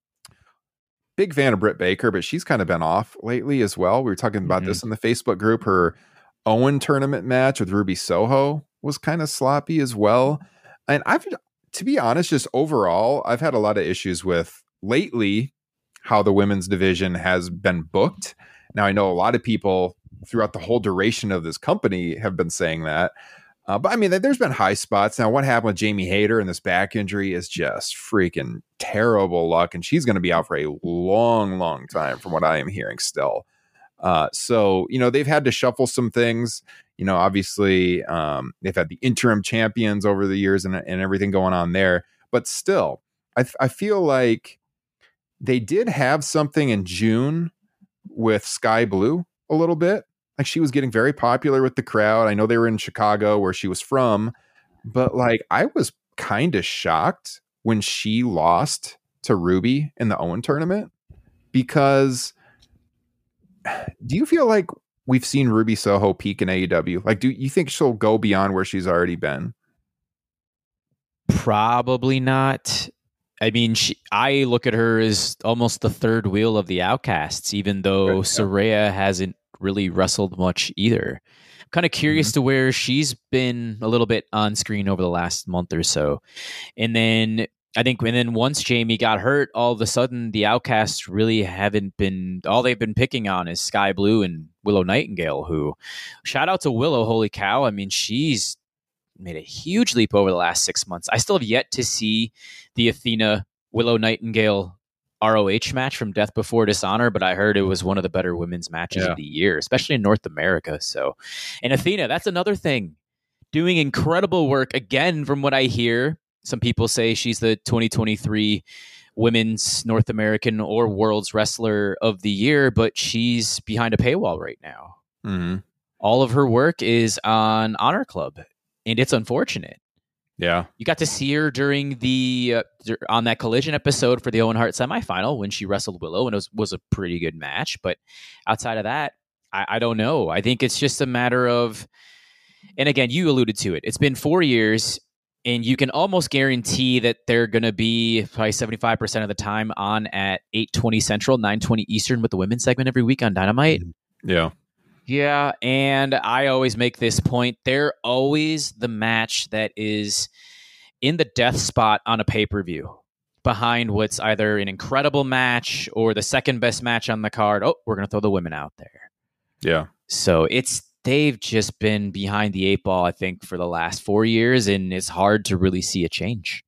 [SPEAKER 6] Big fan of Britt Baker, but she's kind of been off lately as well. We were talking about mm-hmm. this in the Facebook group. Her Owen tournament match with Ruby Soho was kind of sloppy as well. And I've, to be honest, just overall, I've had a lot of issues with lately how the women's division has been booked. Now, I know a lot of people throughout the whole duration of this company have been saying that. Uh, but I mean, there's been high spots. Now, what happened with Jamie Hayter and this back injury is just freaking terrible luck. And she's going to be out for a long, long time from what I am hearing still. Uh, so, you know, they've had to shuffle some things. You know, obviously, um, they've had the interim champions over the years and, and everything going on there. But still, I, I feel like they did have something in June with Sky Blue a little bit. Like, she was getting very popular with the crowd. I know they were in Chicago where she was from, but like, I was kind of shocked when she lost to Ruby in the Owen tournament, because do you feel like we've seen Ruby Soho peak in A E W? Like, do you think she'll go beyond where she's already been?
[SPEAKER 7] Probably not. I mean, she, I look at her as almost the third wheel of the Outcasts, even though Good, yeah. Saraya hasn't really wrestled much either. I'm kind of curious mm-hmm. to where she's been a little bit on screen over the last month or so. And then I think, and then once Jamie got hurt, all of a sudden the Outcasts really haven't been, all they've been picking on is Sky Blue and Willow Nightingale, who, shout out to Willow, holy cow. I mean, she's made a huge leap over the last six months. I still have yet to see the Athena Willow Nightingale R O H match from Death Before Dishonor, but I heard it was one of the better women's matches
[SPEAKER 6] Yeah.
[SPEAKER 7] of the year, especially in North America. So, and Athena, that's another thing, doing incredible work. Again, from what I hear, some people say she's the twenty twenty-three Women's North American or World's Wrestler of the Year, but she's behind a paywall right now.
[SPEAKER 6] Mm-hmm.
[SPEAKER 7] All of her work is on Honor Club, and it's unfortunate.
[SPEAKER 6] Yeah.
[SPEAKER 7] You got to see her during the uh, on that Collision episode for the Owen Hart semifinal when she wrestled Willow, and it was, was a pretty good match. But outside of that, I, I don't know. I think it's just a matter of, and again, you alluded to it. It's been four years, and you can almost guarantee that they're going to be probably seventy-five percent of the time on at eight twenty Central, nine twenty Eastern with the women's segment every week on Dynamite.
[SPEAKER 6] Yeah.
[SPEAKER 7] Yeah, and I always make this point. They're always the match that is in the death spot on a pay-per-view behind what's either an incredible match or the second best match on the card. Oh, we're going to throw the women out there.
[SPEAKER 6] Yeah.
[SPEAKER 7] So it's they've just been behind the eight ball, I think, for the last four years, and it's hard to really see a change.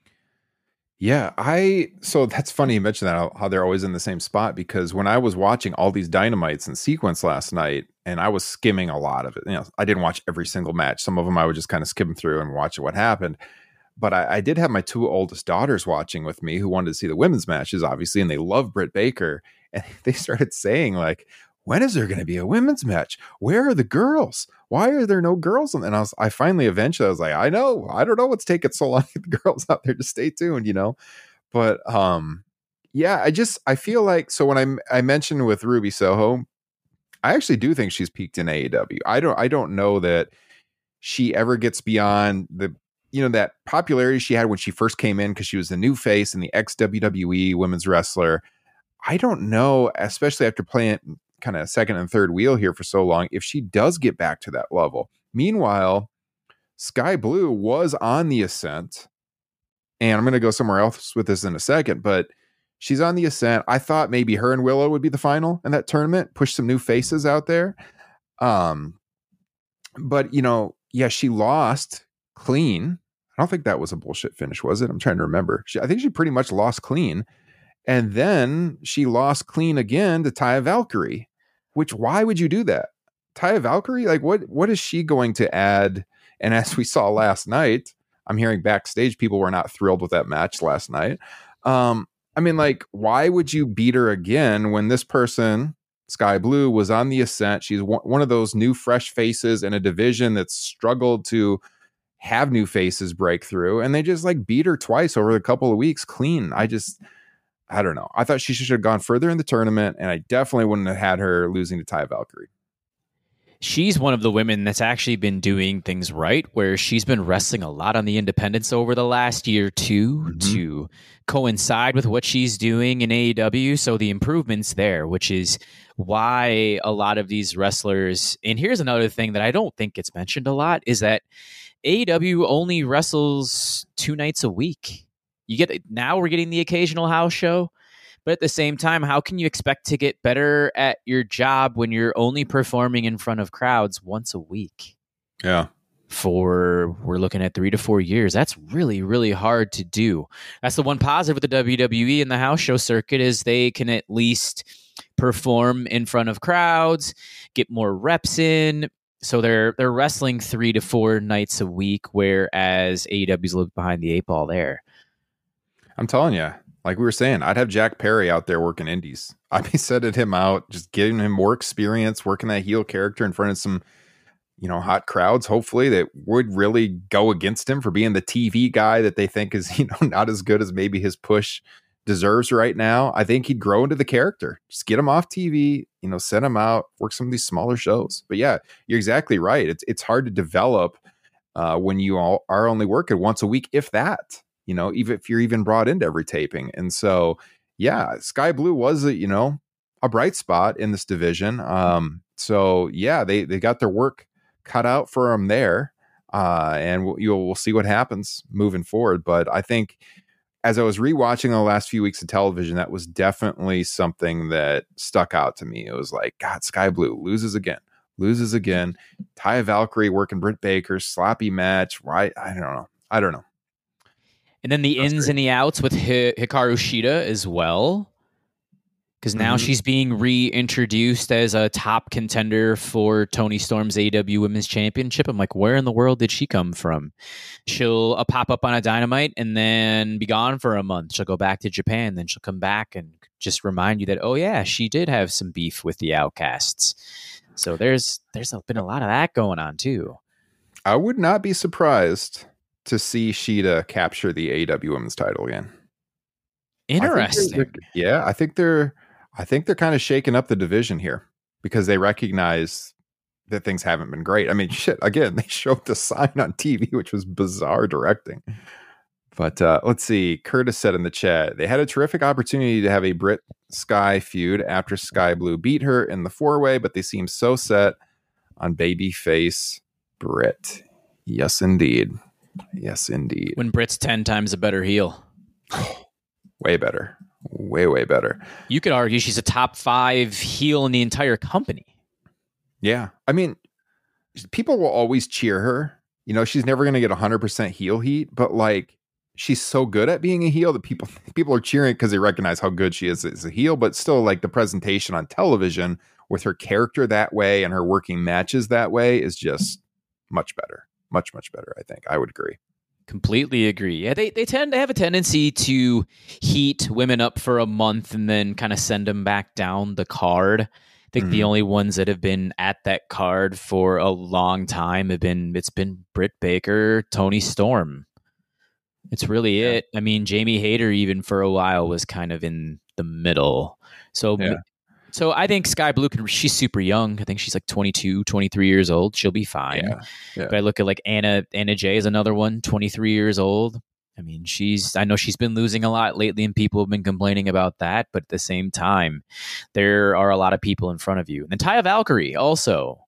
[SPEAKER 6] Yeah, I so that's funny you mentioned that, how, how they're always in the same spot, because when I was watching all these Dynamites in sequence last night, and I was skimming a lot of it, you know, I didn't watch every single match. Some of them I would just kind of skim through and watch what happened. But I, I did have my two oldest daughters watching with me who wanted to see the women's matches, obviously, and they love Britt Baker. And they started saying, like, when is there going to be a women's match? Where are the girls? Why are there no girls? And I was, I finally, eventually, I was like, I know, I don't know what's taking so long to get the girls out there to stay tuned, you know? But um, yeah, I just, I feel like, so when I, I mentioned with Ruby Soho, I actually do think she's peaked in A E W. I don't, I don't know that she ever gets beyond the, you know, that popularity she had when she first came in, because she was the new face and the ex W W E women's wrestler. I don't know, especially after playing kind of second and third wheel here for so long, if she does get back to that level. Meanwhile, Sky Blue was on the ascent, and I'm going to go somewhere else with this in a second, but she's on the ascent. I thought maybe her and Willow would be the final in that tournament, push some new faces out there. Um, but, you know, yeah, she lost clean. I don't think that was a bullshit finish, was it? I'm trying to remember. She, I think she pretty much lost clean. And then she lost clean again to Taya Valkyrie, which, why would you do that? Taya Valkyrie, like, what, what is she going to add? And as we saw last night, I'm hearing backstage people were not thrilled with that match last night. Um, I mean, like, why would you beat her again when this person, Sky Blue, was on the ascent? She's one, one of those new fresh faces in a division that's struggled to have new faces break through, and they just like beat her twice over a couple of weeks clean. I just, I don't know. I thought she should have gone further in the tournament, and I definitely wouldn't have had her losing to Taya Valkyrie.
[SPEAKER 7] She's one of the women that's actually been doing things right, where she's been wrestling a lot on the independents over the last year or two mm-hmm. to coincide with what she's doing in A E W. So the improvement's there, which is why a lot of these wrestlers, and here's another thing that I don't think gets mentioned a lot, is that A E W only wrestles two nights a week. You get now we're getting the occasional house show, but at the same time, how can you expect to get better at your job when you're only performing in front of crowds once a week?
[SPEAKER 6] Yeah.
[SPEAKER 7] For we're looking at three to four years. That's really, really hard to do. That's the one positive with the W W E and the house show circuit, is they can at least perform in front of crowds, get more reps in. So they're they're wrestling three to four nights a week, whereas A E W's a little behind the eight ball there.
[SPEAKER 6] I'm telling you, like we were saying, I'd have Jack Perry out there working indies. I'd be sending him out, just giving him more experience, working that heel character in front of some, you know, hot crowds, hopefully, that would really go against him for being the T V guy that they think is, you know, not as good as maybe his push deserves right now. I think he'd grow into the character. Just get him off T V, you know, send him out, work some of these smaller shows. But yeah, you're exactly right. It's it's hard to develop uh, when you all are only working once a week, if that. You know, even if you're even brought into every taping. And so, yeah, Sky Blue was, a, you know, a bright spot in this division. Um, so, yeah, they they got their work cut out for them there. Uh, and we'll, you'll, we'll see what happens moving forward. But I think, as I was rewatching the last few weeks of television, that was definitely something that stuck out to me. It was like, God, Sky Blue loses again, loses again. Taya Valkyrie working Britt Baker, sloppy match. Right? I don't know. I don't know.
[SPEAKER 7] And then the ins and the outs with Hi- Hikaru Shida as well. Because now mm-hmm. she's being reintroduced as a top contender for Toni Storm's A E W Women's Championship. I'm like, where in the world did she come from? She'll uh, pop up on a Dynamite and then be gone for a month. She'll go back to Japan. Then she'll come back and just remind you that, oh, yeah, she did have some beef with the Outcasts. So there's there's been a lot of that going on, too.
[SPEAKER 6] I would not be surprised to see Shida capture the A E W Women's title again.
[SPEAKER 7] Interesting.
[SPEAKER 6] I yeah, I think they're... I think they're kind of shaking up the division here because they recognize that things haven't been great. I mean, shit, again, they showed the sign on T V, which was bizarre directing. But uh, let's see. Curtis said in the chat, they had a terrific opportunity to have a Britt Sky feud after Sky Blue beat her in the four-way, but they seem so set on babyface Britt. Yes, indeed. Yes, indeed.
[SPEAKER 7] When Britt's ten times a better heel.
[SPEAKER 6] Way better. Way, way better.
[SPEAKER 7] You could argue she's a top five heel in the entire company.
[SPEAKER 6] Yeah. I mean, people will always cheer her. You know, she's never going to get one hundred percent heel heat, but like, she's so good at being a heel that people people are cheering because they recognize how good she is as a heel, but still like the presentation on television with her character that way and her working matches that way is just much better. Much, much better, I think. I would agree.
[SPEAKER 7] Completely agree. Yeah, they, they tend to have a tendency to heat women up for a month and then kind of send them back down the card. I think mm-hmm. the only ones that have been at that card for a long time have been it's been Britt Baker, Toni Storm. It's really yeah. it. I mean, Jamie Hayter even for a while was kind of in the middle. So yeah. So I think Sky Blue, can, she's super young. I think she's like twenty-two, twenty-three years old. She'll be fine. Yeah, yeah. But I look at like Anna, Anna Jay is another one, twenty-three years old. I mean, she's, I know she's been losing a lot lately and people have been complaining about that. But at the same time, there are a lot of people in front of you. And Taya Valkyrie also,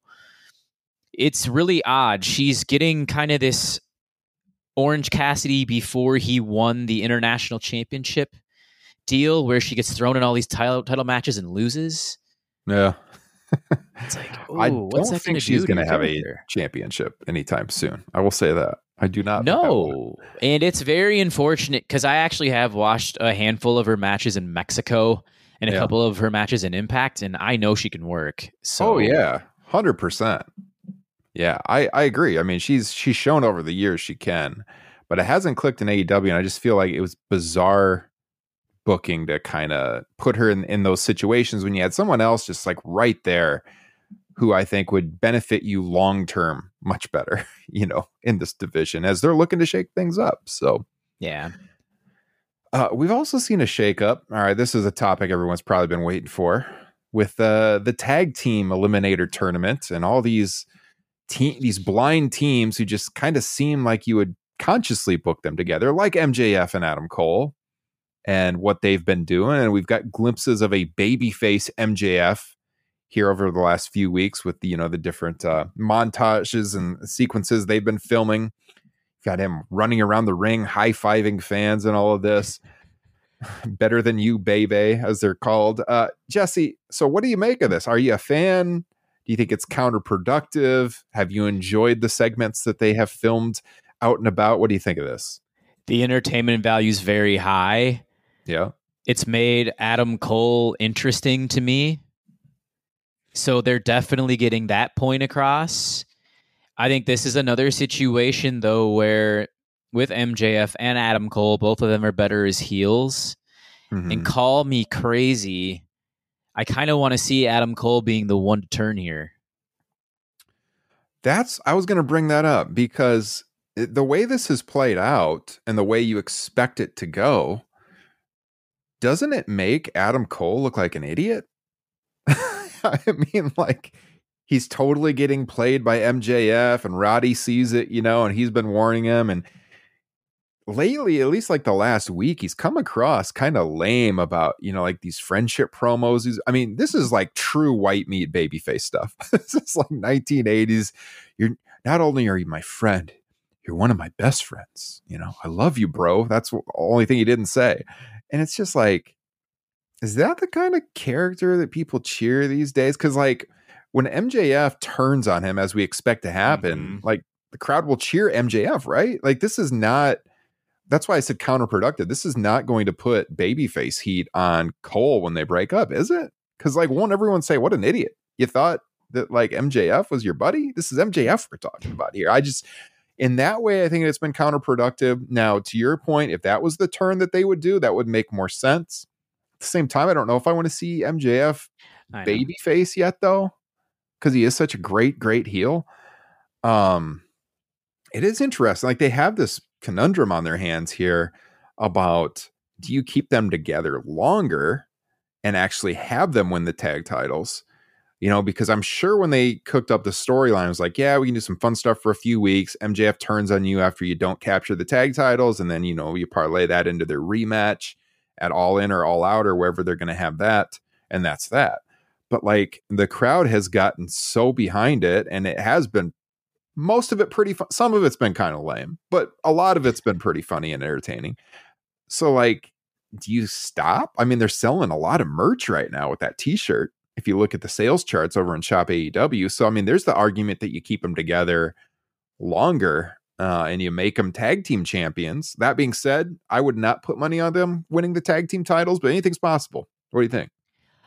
[SPEAKER 7] it's really odd. She's getting kind of this Orange Cassidy before he won the international championship deal where she gets thrown in all these title title matches and loses.
[SPEAKER 6] Yeah.
[SPEAKER 7] It's like,
[SPEAKER 6] I don't
[SPEAKER 7] what's that
[SPEAKER 6] think she's going to have a championship anytime soon. I will say that. I do not.
[SPEAKER 7] No. And it's very unfortunate because I actually have watched a handful of her matches in Mexico and a yeah. couple of her matches in Impact, and I know she can work. So
[SPEAKER 6] oh, yeah. one hundred percent. Yeah, I, I agree. I mean, she's she's shown over the years she can, but it hasn't clicked in A E W, and I just feel like it was bizarre booking to kind of put her in, in those situations when you had someone else just like right there who I think would benefit you long term much better, you know, in this division as they're looking to shake things up. So
[SPEAKER 7] yeah.
[SPEAKER 6] Uh, we've also seen a shake up. All right, this is a topic everyone's probably been waiting for with uh, the tag team eliminator tournament and all these te- these blind teams who just kind of seem like you would consciously book them together, like M J F and Adam Cole. And what they've been doing. And we've got glimpses of a babyface M J F here over the last few weeks with the, you know, the different uh, montages and sequences they've been filming. Got him running around the ring, high-fiving fans and all of this. Better than you, baby, as they're called. Uh, Jesse, so what do you make of this? Are you a fan? Do you think it's counterproductive? Have you enjoyed the segments that they have filmed out and about? What do you think of this?
[SPEAKER 7] The entertainment value is very high.
[SPEAKER 6] Yeah.
[SPEAKER 7] It's made Adam Cole interesting to me. So they're definitely getting that point across. I think this is another situation, though, where with M J F and Adam Cole, both of them are better as heels. Mm-hmm. And call me crazy, I kind of want to see Adam Cole being the one to turn here.
[SPEAKER 6] That's, I was going to bring that up because the way this has played out and the way you expect it to go, doesn't it make Adam Cole look like an idiot? I mean, like, he's totally getting played by M J F and Roddy sees it, you know, and he's been warning him. And lately, at least like the last week, he's come across kind of lame about, you know, like these friendship promos. He's, I mean, this is like true white meat babyface stuff. This is like nineteen eighties. You're not only are you my friend, you're one of my best friends. You know, I love you, bro. That's the only thing he didn't say. And it's just like, is that the kind of character that people cheer these days? Because like when M J F turns on him, as we expect to happen, mm-hmm. like the crowd will cheer M J F, right? Like this is not, that's why I said counterproductive. This is not going to put babyface heat on Cole when they break up, is it? Because like, won't everyone say, what an idiot. You thought that like M J F was your buddy? This is M J F we're talking about here. I just, in that way, I think it's been counterproductive. Now, to your point, if that was the turn that they would do, that would make more sense. At the same time, I don't know if I want to see M J F babyface yet, though, because he is such a great, great heel. Um, it is interesting. Like they have this conundrum on their hands here about, do you keep them together longer and actually have them win the tag titles? You know, because I'm sure when they cooked up the storyline, it was like, yeah, we can do some fun stuff for a few weeks. M J F turns on you after you don't capture the tag titles. And then, you know, you parlay that into their rematch at All In or All Out or wherever they're going to have that. And that's that. But like the crowd has gotten so behind it, and it has been most of it pretty fun. Some of it's been kind of lame, but a lot of it's been pretty funny and entertaining. So like, do you stop? I mean, they're selling a lot of merch right now with that t-shirt. If you look at the sales charts over in Shop A E W. So, I mean, there's the argument that you keep them together longer uh, and you make them tag team champions. That being said, I would not put money on them winning the tag team titles, but anything's possible. What do you think?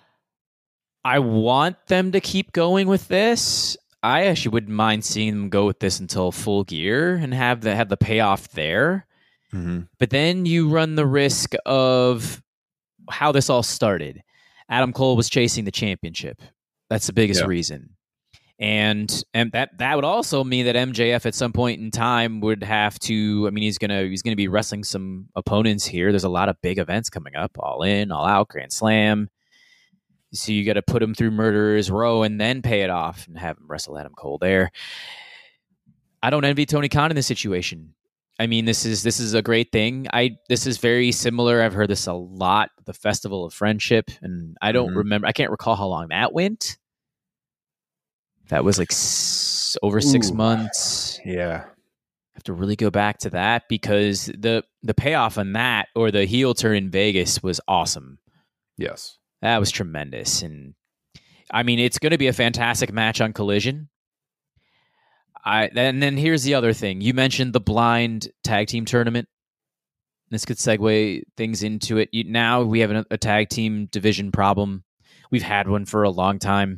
[SPEAKER 7] I want them to keep going with this. I actually wouldn't mind seeing them go with this until Full Gear and have the, have the payoff there. Mm-hmm. But then you run the risk of how this all started. Adam Cole was chasing the championship. That's the biggest yeah. reason. And and that that would also mean that M J F at some point in time would have to, I mean, he's gonna he's gonna be wrestling some opponents here. There's a lot of big events coming up, All In, All Out, Grand Slam. So you got to put him through Murderer's Row and then pay it off and have him wrestle Adam Cole there. I don't envy Tony Khan in this situation. I mean, this is this is a great thing. I this is very similar. I've heard this a lot. The Festival of Friendship, and I don't mm-hmm. remember. I can't recall how long that went. That was like s- over six
[SPEAKER 6] Ooh.
[SPEAKER 7] months.
[SPEAKER 6] Yeah,
[SPEAKER 7] I have to really go back to that because the the payoff on that, or the heel turn in Vegas, was awesome.
[SPEAKER 6] Yes,
[SPEAKER 7] that was tremendous, and I mean, it's going to be a fantastic match on Collision. I and then here's the other thing. You mentioned the blind tag team tournament. This could segue things into it. You, now we have a, a tag team division problem. We've had one for a long time.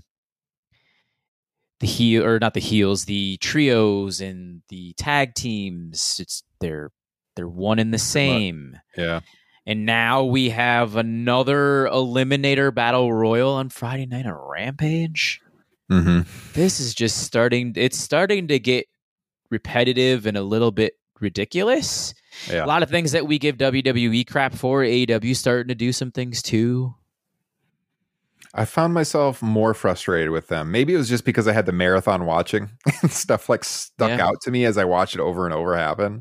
[SPEAKER 7] The heel, or not the heels, the trios and the tag teams. It's they're they're one and the same.
[SPEAKER 6] Yeah.
[SPEAKER 7] And now we have another Eliminator Battle Royal on Friday night on Rampage.
[SPEAKER 6] Mm-hmm.
[SPEAKER 7] This is just starting. It's starting to get repetitive and a little bit ridiculous.
[SPEAKER 6] Yeah.
[SPEAKER 7] A lot of things that we give W W E crap for, A E W starting to do some things too.
[SPEAKER 6] I found myself more frustrated with them. Maybe it was just because I had the marathon watching and stuff like stuck yeah. out to me as I watched it over and over happen.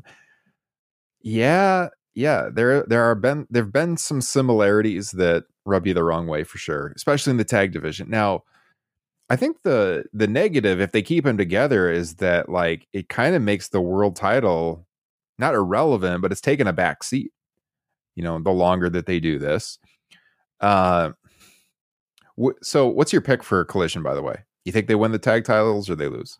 [SPEAKER 6] Yeah, yeah. There, there are been there've been some similarities that rub you the wrong way for sure, especially in the tag division. Now, I think the the negative, if they keep them together, is that like it kind of makes the world title not irrelevant, but it's taken a back seat. You know, the longer that they do this. Uh, wh- so, what's your pick for Collision? By the way, you think they win the tag titles or they lose?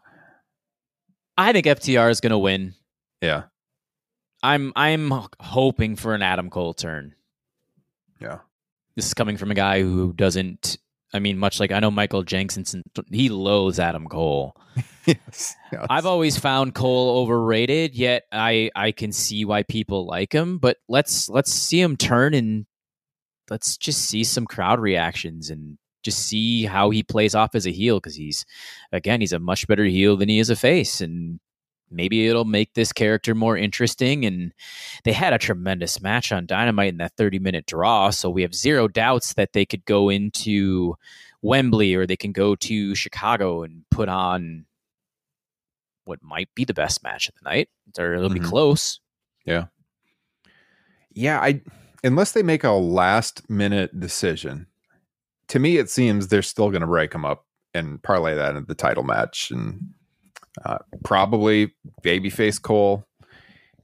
[SPEAKER 7] I think F T R is going to win.
[SPEAKER 6] Yeah,
[SPEAKER 7] I'm I'm hoping for an Adam Cole turn.
[SPEAKER 6] Yeah,
[SPEAKER 7] this is coming from a guy who doesn't. I mean, much like I know Michael Jenkinson, he loathes Adam Cole.
[SPEAKER 6] yes, yes.
[SPEAKER 7] I've always found Cole overrated, yet I, I can see why people like him. But let's let's see him turn and let's just see some crowd reactions and just see how he plays off as a heel, because he's, again, he's a much better heel than he is a face. And maybe it'll make this character more interesting. And they had a tremendous match on Dynamite in that thirty minute draw. So we have zero doubts that they could go into Wembley or they can go to Chicago and put on what might be the best match of the night. Or it'll mm-hmm. be close.
[SPEAKER 6] Yeah. Yeah. I, unless they make a last minute decision, to me, it seems they're still going to break them up and parlay that into the title match. And Uh, probably babyface Cole.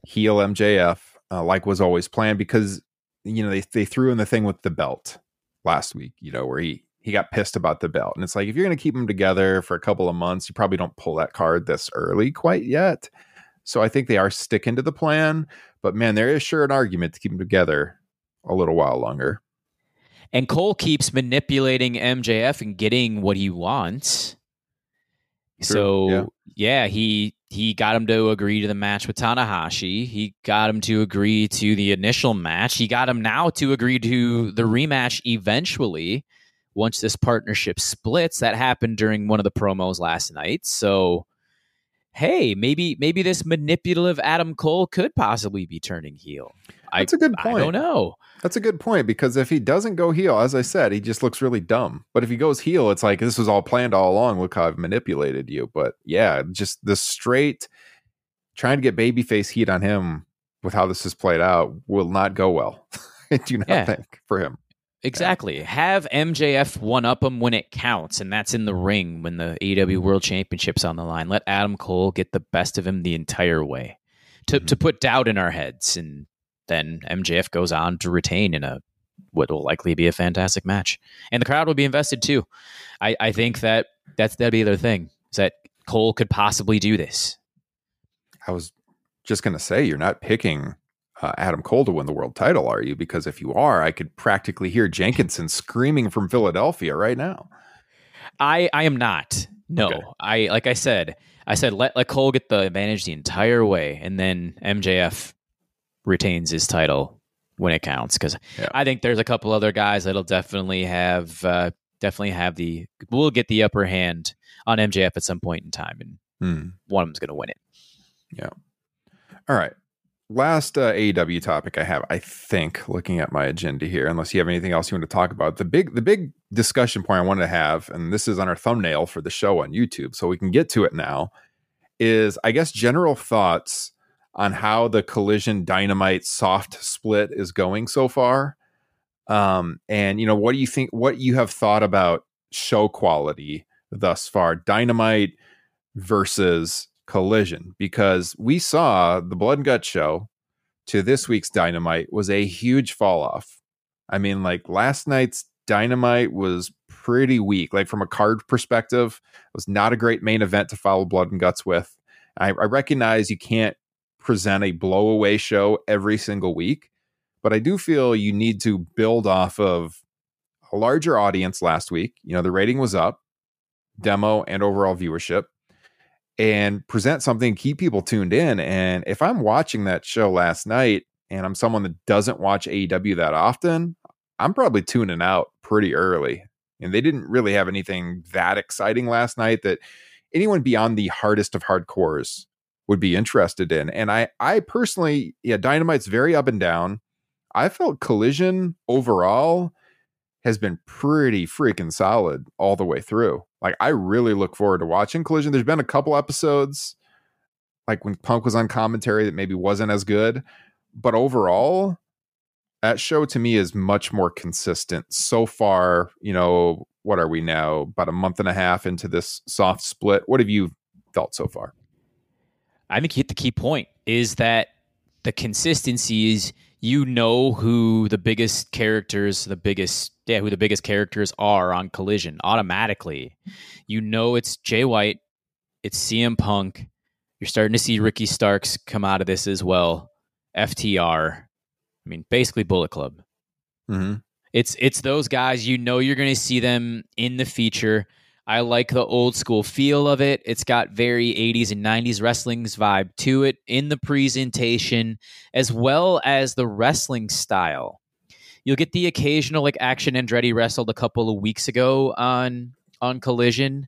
[SPEAKER 6] heel M J F, uh, like was always planned, because you know they they threw in the thing with the belt last week, you know, where he he got pissed about the belt, and it's like if you're going to keep them together for a couple of months, you probably don't pull that card this early quite yet. So I think they are sticking to the plan, but man, there is sure an argument to keep them together a little while longer.
[SPEAKER 7] And Cole keeps manipulating M J F and getting what he wants. True. So yeah. yeah, he he got him to agree to the match with Tanahashi. He got him to agree to the initial match. He got him now to agree to the rematch eventually once this partnership splits. That happened during one of the promos last night. So hey, maybe maybe this manipulative Adam Cole could possibly be turning heel.
[SPEAKER 6] That's
[SPEAKER 7] I,
[SPEAKER 6] a good point.
[SPEAKER 7] I don't know.
[SPEAKER 6] That's a good point, because if he doesn't go heel, as I said, he just looks really dumb. But if he goes heel, it's like, this was all planned all along. Look how I've manipulated you. But yeah, just the straight trying to get babyface heat on him with how this has played out will not go well. I do not
[SPEAKER 7] yeah.
[SPEAKER 6] think for him.
[SPEAKER 7] Exactly. Yeah. Have M J F one up him when it counts, and that's in the ring when the A E W World Championship's on the line. Let Adam Cole get the best of him the entire way to mm-hmm. to put doubt in our heads, and then M J F goes on to retain in a what will likely be a fantastic match, and the crowd will be invested too. I, I think that that's that'd be the thing, is that Cole could possibly do this.
[SPEAKER 6] I was just going to say, you're not picking uh, Adam Cole to win the world title, are you? Because if you are, I could practically hear Jenkinson screaming from Philadelphia right now.
[SPEAKER 7] I I am not. No, okay. I like I said, I said let let Cole get the advantage the entire way, and then M J F retains his title when it counts, because yeah. I think there's a couple other guys that'll definitely have uh, definitely have the will get the upper hand on M J F at some point in time, and hmm. one of them's going to win it.
[SPEAKER 6] Yeah. All right. Last uh, A E W topic I have, I think, looking at my agenda here, unless you have anything else you want to talk about, the big the big discussion point I wanted to have, and this is on our thumbnail for the show on YouTube, so we can get to it now, is I guess general thoughts on how the Collision Dynamite soft split is going so far. Um, and, you know, what do you think, what you have thought about show quality thus far, Dynamite versus Collision? Because we saw the Blood and Guts show to this week's Dynamite was a huge fall off. I mean, like last night's Dynamite was pretty weak, like from a card perspective, it was not a great main event to follow Blood and Guts with. I, I recognize you can't present a blowaway show every single week, but I do feel you need to build off of a larger audience last week. You know, the rating was up, demo and overall viewership, and present something, keep people tuned in. And if I'm watching that show last night and I'm someone that doesn't watch A E W that often, I'm probably tuning out pretty early. And they didn't really have anything that exciting last night that anyone beyond the hardest of hardcores would be interested in. And I, I personally, yeah, Dynamite's very up and down. I felt Collision overall has been pretty freaking solid all the way through. Like, I really look forward to watching Collision. There's been a couple episodes, like when Punk was on commentary, that maybe wasn't as good, but overall, that show to me is much more consistent so far. You know, what are we now? About a month and a half into this soft split. What have you felt so far?
[SPEAKER 7] I think you hit the key point, is that the consistency is, you know who the biggest characters, the biggest, yeah, who the biggest characters are on Collision automatically. You know it's Jay White, it's C M Punk. You're starting to see Ricky Starks come out of this as well. F T R. I mean, basically Bullet Club.
[SPEAKER 6] Mm-hmm.
[SPEAKER 7] It's it's those guys. You know you're going to see them in the feature. I like the old school feel of it. It's got very eighties and nineties wrestling's vibe to it in the presentation, as well as the wrestling style. You'll get the occasional, like Action Andretti wrestled a couple of weeks ago on on Collision,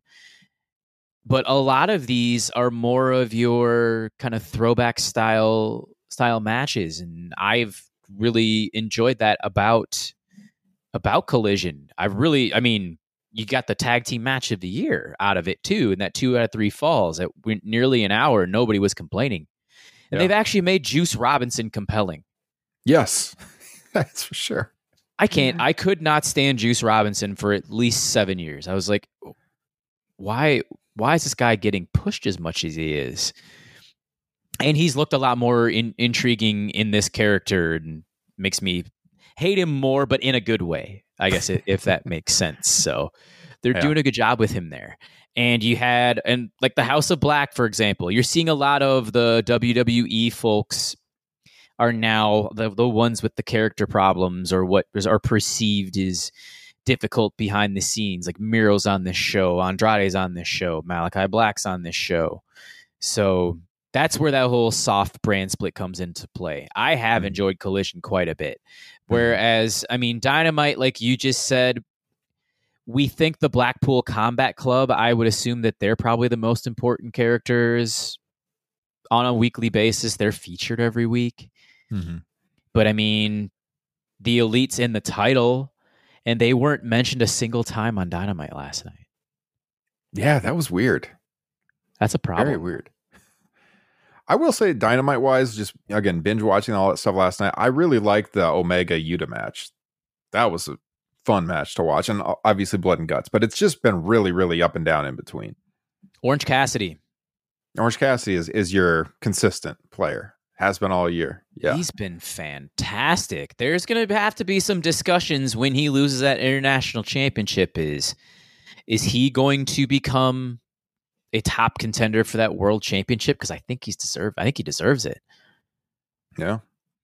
[SPEAKER 7] but a lot of these are more of your kind of throwback style style matches, and I've really enjoyed that about about Collision. I really, I mean. You got the tag team match of the year out of it too, and that two out of three falls at nearly an hour. Nobody was complaining, and yeah. They've actually made Juice Robinson compelling.
[SPEAKER 6] Yes, that's for sure.
[SPEAKER 7] I can't. I could not stand Juice Robinson for at least seven years. I was like, why? Why is this guy getting pushed as much as he is? and he's looked a lot more in, intriguing in this character and makes me hate him more, but in a good way, I guess, if that makes sense. So they're yeah. doing a good job with him there. And you had, and like the House of Black, for example, you're seeing a lot of the W W E folks are now the, the ones with the character problems or what are perceived as difficult behind the scenes. Like Miro's on this show, Andrade's on this show, Malachi Black's on this show. So that's where that whole soft brand split comes into play. I have enjoyed Collision quite a bit. Whereas, I mean, Dynamite, like you just said, we think the Blackpool Combat Club, I would assume that they're probably the most important characters on a weekly basis. They're featured every week. Mm-hmm. But I mean, the Elite's in the title, and they weren't mentioned a single time on Dynamite last night.
[SPEAKER 6] Yeah, that was weird.
[SPEAKER 7] That's a problem.
[SPEAKER 6] Very weird. I will say, Dynamite-wise, just, again, binge-watching all that stuff last night, I really liked the Omega-Yuta match. That was a fun match to watch, and obviously blood and guts, but it's just been really, really up and down in between.
[SPEAKER 7] Orange Cassidy.
[SPEAKER 6] Orange Cassidy is, is your consistent player. Has been all year. Yeah,
[SPEAKER 7] he's been fantastic. There's going to have to be some discussions when he loses that international championship. Is is he going to become a top contender for that world championship? Because I think he's deserved. I think he deserves it.
[SPEAKER 6] Yeah.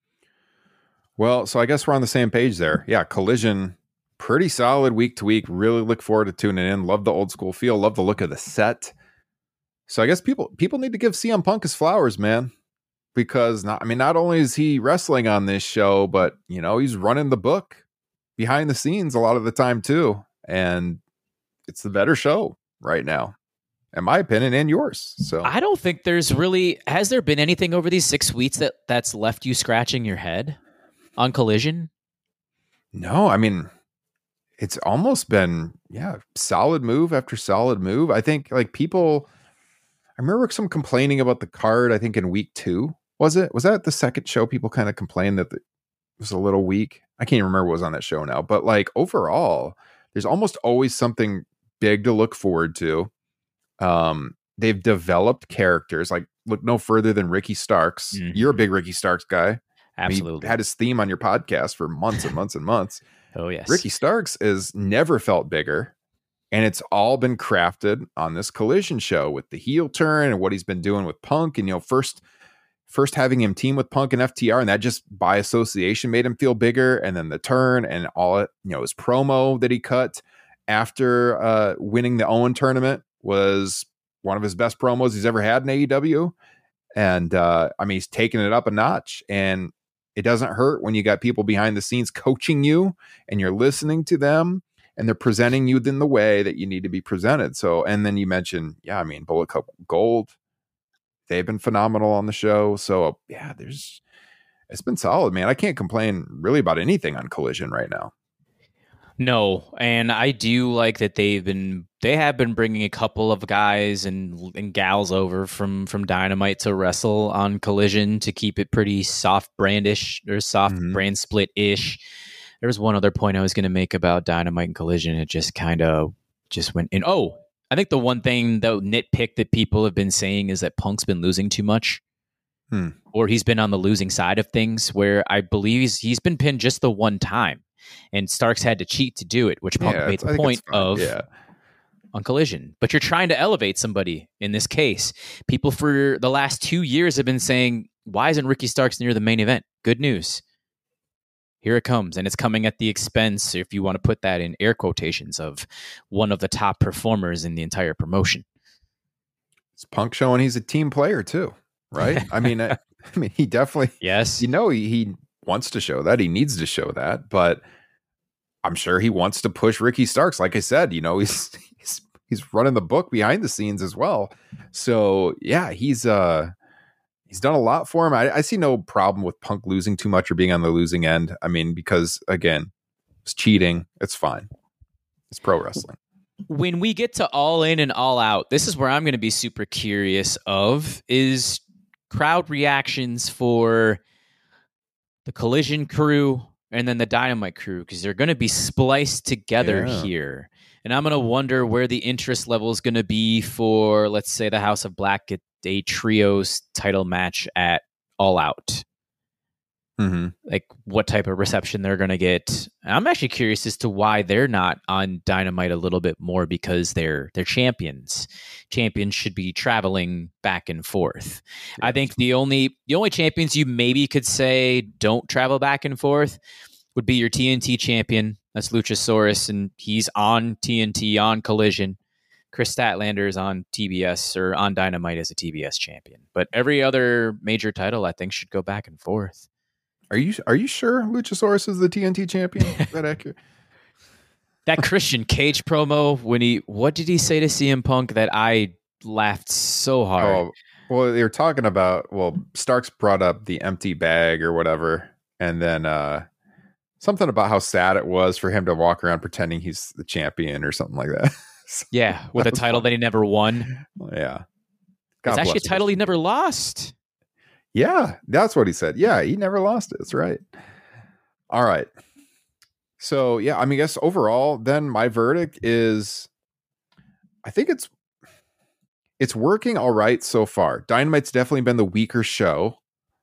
[SPEAKER 6] Well, so I guess we're on the same page there. Yeah, Collision, pretty solid week to week. Really look forward to tuning in. Love the old school feel. Love the look of the set. So I guess people people need to give C M Punk his flowers, man. Because not, I mean, not only is he wrestling on this show, but you know, he's running the book behind the scenes a lot of the time too. And it's the better show right now, in my opinion, and yours. So
[SPEAKER 7] I don't think there's really, has there been anything over these six weeks that that's left you scratching your head on Collision?
[SPEAKER 6] No, I mean, it's almost been, yeah, solid move after solid move. I think like people, I remember some complaining about the card, I think in week two. Was it? Was that the second show people kind of complained that it was a little weak? I can't even remember what was on that show now. But like overall, there's almost always something big to look forward to. Um, they've developed characters. Like look no further than Ricky Starks. Mm-hmm. You're a big Ricky Starks guy.
[SPEAKER 7] Absolutely.
[SPEAKER 6] He had his theme on your podcast for months and months and months.
[SPEAKER 7] Oh, yes.
[SPEAKER 6] Ricky Starks has never felt bigger. And it's all been crafted on this Collision show with the heel turn and what he's been doing with Punk. And, you know, first, first having him team with Punk and F T R, and that just by association made him feel bigger. And then the turn and all, you know, his promo that he cut after uh, winning the Owen tournament was one of his best promos he's ever had in A E W. And uh, I mean, he's taking it up a notch, and it doesn't hurt when you got people behind the scenes coaching you and you're listening to them. And they're presenting you in the way that you need to be presented. So, and then you mentioned, yeah, I mean, Bullet Club Gold, they've been phenomenal on the show. So, yeah, there's, it's been solid, man. I can't complain really about anything on Collision right now.
[SPEAKER 7] No, and I do like that they've been, they have been bringing a couple of guys and and gals over from from Dynamite to wrestle on Collision to keep it pretty soft brandish or soft mm-hmm. brand split ish. There was one other point I was going to make about Dynamite and Collision. It just kind of just went in. Oh, I think the one thing, the nitpick that people have been saying is that Punk's been losing too much. Hmm. Or he's been on the losing side of things, where I believe he's, he's been pinned just the one time. And Starks had to cheat to do it, which Punk yeah, made the point of yeah. on Collision. But you're trying to elevate somebody in this case. People for the last two years have been saying, why isn't Ricky Starks near the main event? Good news. Here it comes, and it's coming at the expense, if you want to put that in air quotations, of one of the top performers in the entire promotion.
[SPEAKER 6] It's Punk showing he's a team player too, right? I mean, I, I mean, he definitely,
[SPEAKER 7] yes,
[SPEAKER 6] you know, he, he wants to show that, he needs to show that, but I'm sure he wants to push Ricky Starks. Like I said, you know, he's he's he's running the book behind the scenes as well. So yeah, he's uh. He's done a lot for him. I, I see no problem with Punk losing too much or being on the losing end. I mean, because, again, it's cheating. It's fine. It's pro wrestling.
[SPEAKER 7] When we get to All In and All Out, this is where I'm going to be super curious of, is crowd reactions for the Collision crew and then the Dynamite crew, because they're going to be spliced together yeah. here. And I'm going to wonder where the interest level is going to be for, let's say, the House of Black get a trios title match at All Out.
[SPEAKER 6] Mm-hmm.
[SPEAKER 7] Like what type of reception they're going to get. I'm actually curious as to why they're not on Dynamite a little bit more, because they're they're champions. Champions should be traveling back and forth. Yeah. I think the only the only champions you maybe could say don't travel back and forth would be your T N T champion. That's Luchasaurus, and he's on T N T on Collision. Chris Statlander is on T B S or on Dynamite as a T B S champion. But every other major title, I think, should go back and forth.
[SPEAKER 6] Are you are you sure Luchasaurus is the T N T champion? Is that accurate?
[SPEAKER 7] That Christian Cage promo, when he, what did he say to C M Punk that I laughed so hard?
[SPEAKER 6] Oh, well, they were talking about, well, Starks brought up the empty bag or whatever, and then uh, something about how sad it was for him to walk around pretending he's the champion or something like that. So,
[SPEAKER 7] yeah, with a title
[SPEAKER 6] funny.
[SPEAKER 7] that he never won.
[SPEAKER 6] Yeah.
[SPEAKER 7] God, it's actually a title he never lost.
[SPEAKER 6] Yeah, that's what he said. Yeah, he never lost it. That's right. All right. So, yeah, I mean, I guess overall, then my verdict is, I think it's it's working all right so far. Dynamite's definitely been the weaker show,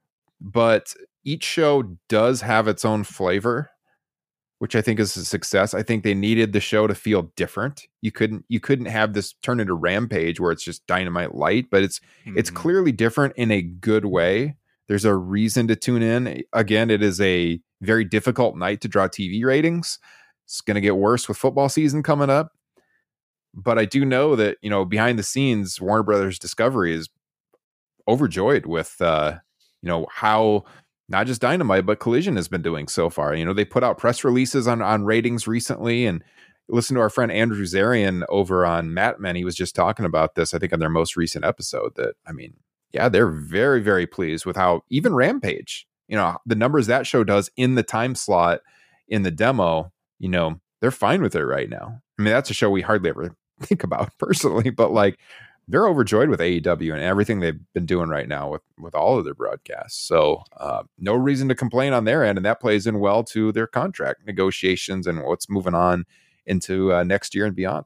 [SPEAKER 6] but each show does have its own flavor, which I think is a success. I think they needed the show to feel different. You couldn't you couldn't have this turn into Rampage where it's just Dynamite light, but it's mm-hmm. it's clearly different in a good way. There's a reason to tune in. Again, it is a very difficult night to draw T V ratings. It's going to get worse with football season coming up. But I do know that, you know, behind the scenes, Warner Brothers Discovery is overjoyed with, uh, you know, how not just Dynamite, but Collision has been doing so far. You know, they put out press releases on, on ratings recently, and listen to our friend Andrew Zarian over on Mat Men. He was just talking about this, I think, on their most recent episode, that, I mean, yeah, they're very, very pleased with how even Rampage, you know, the numbers that show does in the time slot in the demo, you know, they're fine with it right now. I mean, that's a show we hardly ever think about personally, but like, they're overjoyed with A E W and everything they've been doing right now with, with all of their broadcasts. So uh, no reason to complain on their end. And that plays in well to their contract negotiations and what's moving on into uh, next year and beyond.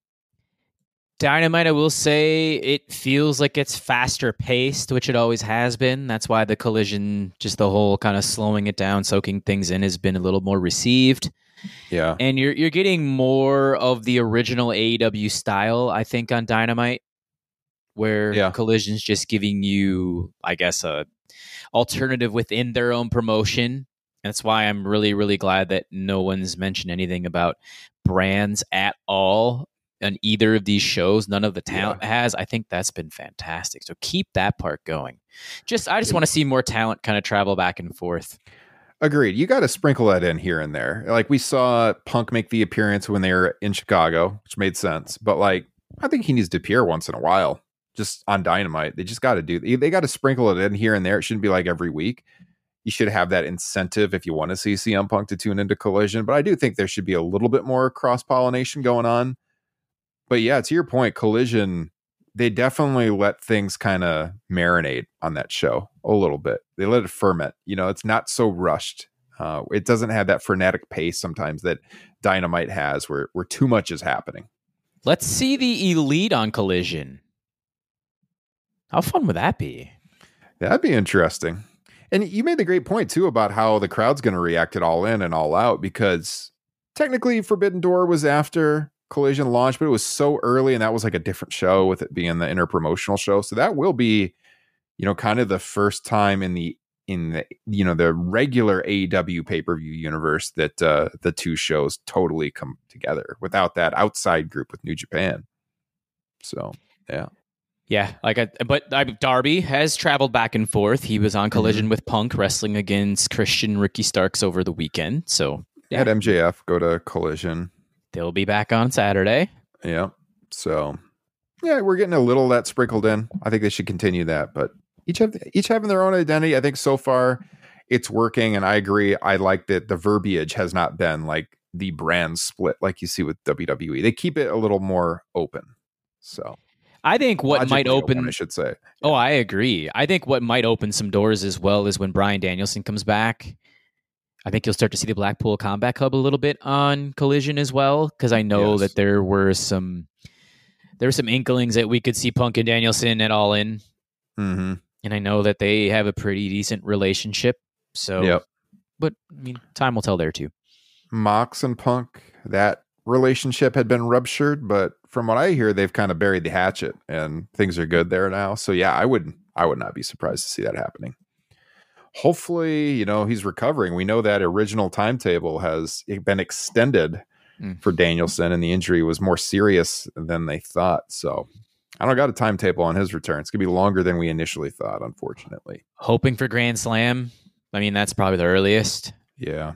[SPEAKER 7] Dynamite, I will say, it feels like it's faster paced, which it always has been. That's why the Collision, just the whole kind of slowing it down, soaking things in, has been a little more received.
[SPEAKER 6] Yeah.
[SPEAKER 7] And you're you're getting more of the original A E W style, I think, on Dynamite, where yeah. Collision's just giving you, I guess, a alternative within their own promotion. That's why I'm really, really glad that no one's mentioned anything about brands at all on either of these shows. None of the talent yeah. has. I think that's been fantastic. So keep that part going. Just, I just yeah. want to see more talent kind of travel back and forth.
[SPEAKER 6] Agreed. You got to sprinkle that in here and there. Like we saw Punk make the appearance when they were in Chicago, which made sense. But like, I think he needs to appear once in a while. Just on Dynamite, they just got to do, they got to sprinkle it in here and there. It shouldn't be like every week. You should have that incentive if you want to see C M Punk to tune into Collision. But I do think there should be a little bit more cross pollination going on. But yeah, to your point, Collision, they definitely let things kind of marinate on that show a little bit. They let it ferment. You know, it's not so rushed. Uh, it doesn't have that frenetic pace sometimes that Dynamite has, where where too much is happening.
[SPEAKER 7] Let's see the Elite on Collision. How fun would that be?
[SPEAKER 6] That'd be interesting. And you made the great point, too, about how the crowd's going to react at All In and All Out, because technically Forbidden Door was after Collision launched, but it was so early, and that was like a different show with it being the interpromotional show. So that will be, you know, kind of the first time in the, in the, you know, the regular A E W pay-per-view universe that uh, the two shows totally come together without that outside group with New Japan. So, yeah.
[SPEAKER 7] Yeah, like I, but I, Darby has traveled back and forth. He was on Collision mm-hmm. with Punk wrestling against Christian Ricky Starks over the weekend. So
[SPEAKER 6] yeah. Had M J F go to Collision.
[SPEAKER 7] They'll be back on Saturday.
[SPEAKER 6] Yeah. So yeah, we're getting a little of that sprinkled in. I think they should continue that, but each have each having their own identity. I think so far it's working, and I agree. I like that the verbiage has not been like the brand split like you see with W W E. They keep it a little more open. So.
[SPEAKER 7] I think what might open,
[SPEAKER 6] open, I should say.
[SPEAKER 7] Oh, I agree. I think what might open some doors as well is when Bryan Danielson comes back. I think you'll start to see the Blackpool Combat Club a little bit on Collision as well, because I know yes. that there were some there were some inklings that we could see Punk and Danielson at All In
[SPEAKER 6] Mm-hmm.
[SPEAKER 7] And I know that they have a pretty decent relationship. So,
[SPEAKER 6] Yep.
[SPEAKER 7] but I mean, time will tell there too.
[SPEAKER 6] Mox and Punk, that relationship had been ruptured, but from what I hear, they've kind of buried the hatchet and things are good there now. So yeah, I would I would not be surprised to see that happening. Hopefully, you know, he's recovering. We know that original timetable has been extended mm. for Danielson, and the injury was more serious than they thought. So I don't got a timetable on his return. It's gonna be longer than we initially thought, unfortunately.
[SPEAKER 7] Hoping for Grand Slam. I mean, that's probably the earliest.
[SPEAKER 6] Yeah.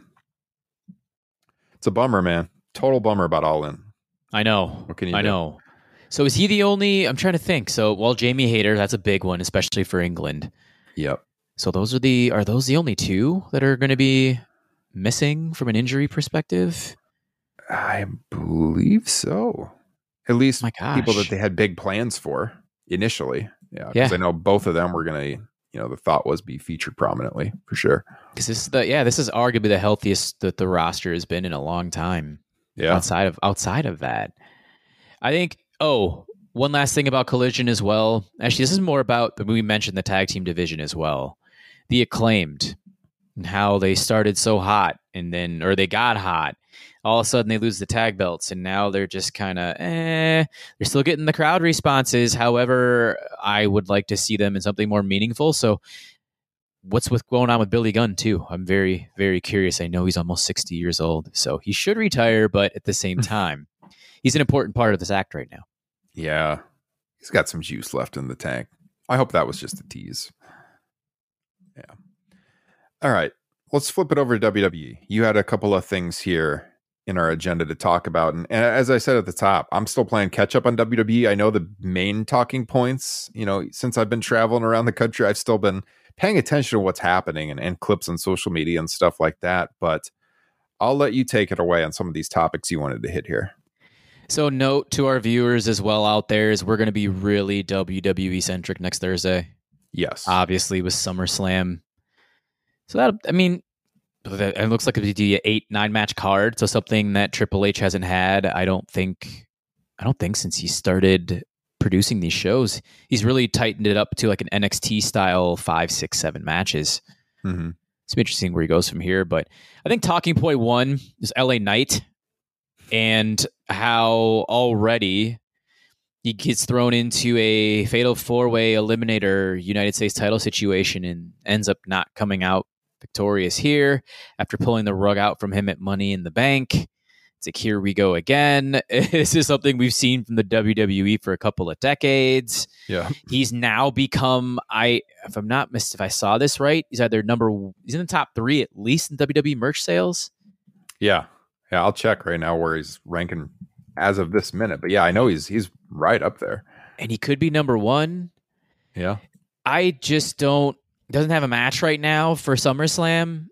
[SPEAKER 6] It's a bummer, man. Total bummer about All In.
[SPEAKER 7] I know.
[SPEAKER 6] What can you
[SPEAKER 7] I
[SPEAKER 6] do?
[SPEAKER 7] know. So is he the only? I'm trying to think. So, well, Jamie Hayter, that's a big one, especially for England.
[SPEAKER 6] Yep.
[SPEAKER 7] So those are the are those the only two that are going to be missing from an injury perspective?
[SPEAKER 6] I believe so. At least
[SPEAKER 7] My gosh.
[SPEAKER 6] people that they had big plans for initially. Yeah. Because
[SPEAKER 7] Yeah.
[SPEAKER 6] I know both of them were going to, you know, the thought was be featured prominently for sure.
[SPEAKER 7] Because this is the yeah, this is arguably the healthiest that the roster has been in a long time.
[SPEAKER 6] Yeah.
[SPEAKER 7] Outside of outside of that, I think. Oh, one last thing about Collision as well. Actually, this is more about we mentioned the tag team division as well. The Acclaimed and how they started so hot and then, or they got hot. All of a sudden, they lose the tag belts, and now they're just kind of eh. They're still getting the crowd responses. However, I would like to see them in something more meaningful. So. What's with going on with Billy Gunn too? I'm very, very curious. I know he's almost sixty years old, so he should retire, but at the same time, he's an important part of this act right now.
[SPEAKER 6] Yeah. He's got some juice left in the tank. I hope that was just a tease. Yeah. All right. Let's flip it over to W W E. You had a couple of things here in our agenda to talk about. And, and as I said at the top, I'm still playing catch up on W W E. I know the main talking points, you know, since I've been traveling around the country, I've still been paying attention to what's happening and, and clips on social media and stuff like that. But I'll let you take it away on some of these topics you wanted to hit here.
[SPEAKER 7] So note to our viewers as well out there is we're going to be really W W E centric next Thursday.
[SPEAKER 6] Yes.
[SPEAKER 7] Obviously with SummerSlam. So that, I mean, it looks like it'd be an eight, nine match card. So something that Triple H hasn't had. I don't think, I don't think since he started producing these shows, he's really tightened it up to like an N X T style five, six, seven matches.
[SPEAKER 6] Mm-hmm.
[SPEAKER 7] It's interesting where he goes from here, but I think talking point one is L A Knight and how already he gets thrown into a fatal four-way eliminator United States title situation and ends up not coming out victorious here after pulling the rug out from him at Money in the Bank. It's like, here we go again. This is something we've seen from the W W E for a couple of decades.
[SPEAKER 6] Yeah.
[SPEAKER 7] He's now become, I, if I'm not missed, if I saw this right, he's either number, he's in the top three at least in W W E merch sales.
[SPEAKER 6] Yeah. Yeah. I'll check right now where he's ranking as of this minute. But yeah, I know he's, he's right up there.
[SPEAKER 7] And he could be number one.
[SPEAKER 6] Yeah.
[SPEAKER 7] I just don't, doesn't have a match right now for SummerSlam.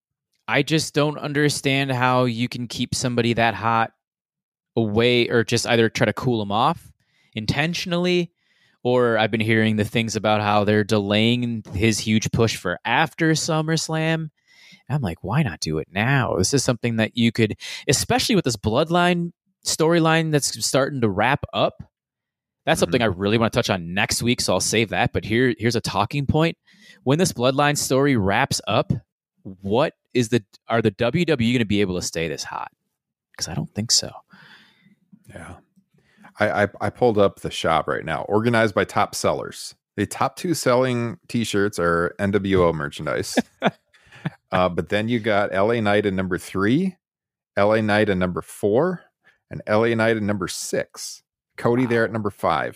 [SPEAKER 7] I just don't understand how you can keep somebody that hot away or just either try to cool them off intentionally, or I've been hearing the things about how they're delaying his huge push for after SummerSlam. And I'm like, why not do it now? This is something that you could, especially with this Bloodline storyline that's starting to wrap up. That's mm-hmm. something I really want to touch on next week, so I'll save that. But here, here's a talking point. When this Bloodline story wraps up, what is the are the W W E going to be able to stay this hot? Because I don't think so.
[SPEAKER 6] Yeah, I, I I pulled up the shop right now, organized by top sellers. The top two selling T-shirts are N W O merchandise, uh, but then you got L A Knight at number three, L A Knight at number four, and L A Knight at number six. Cody wow. there at number five.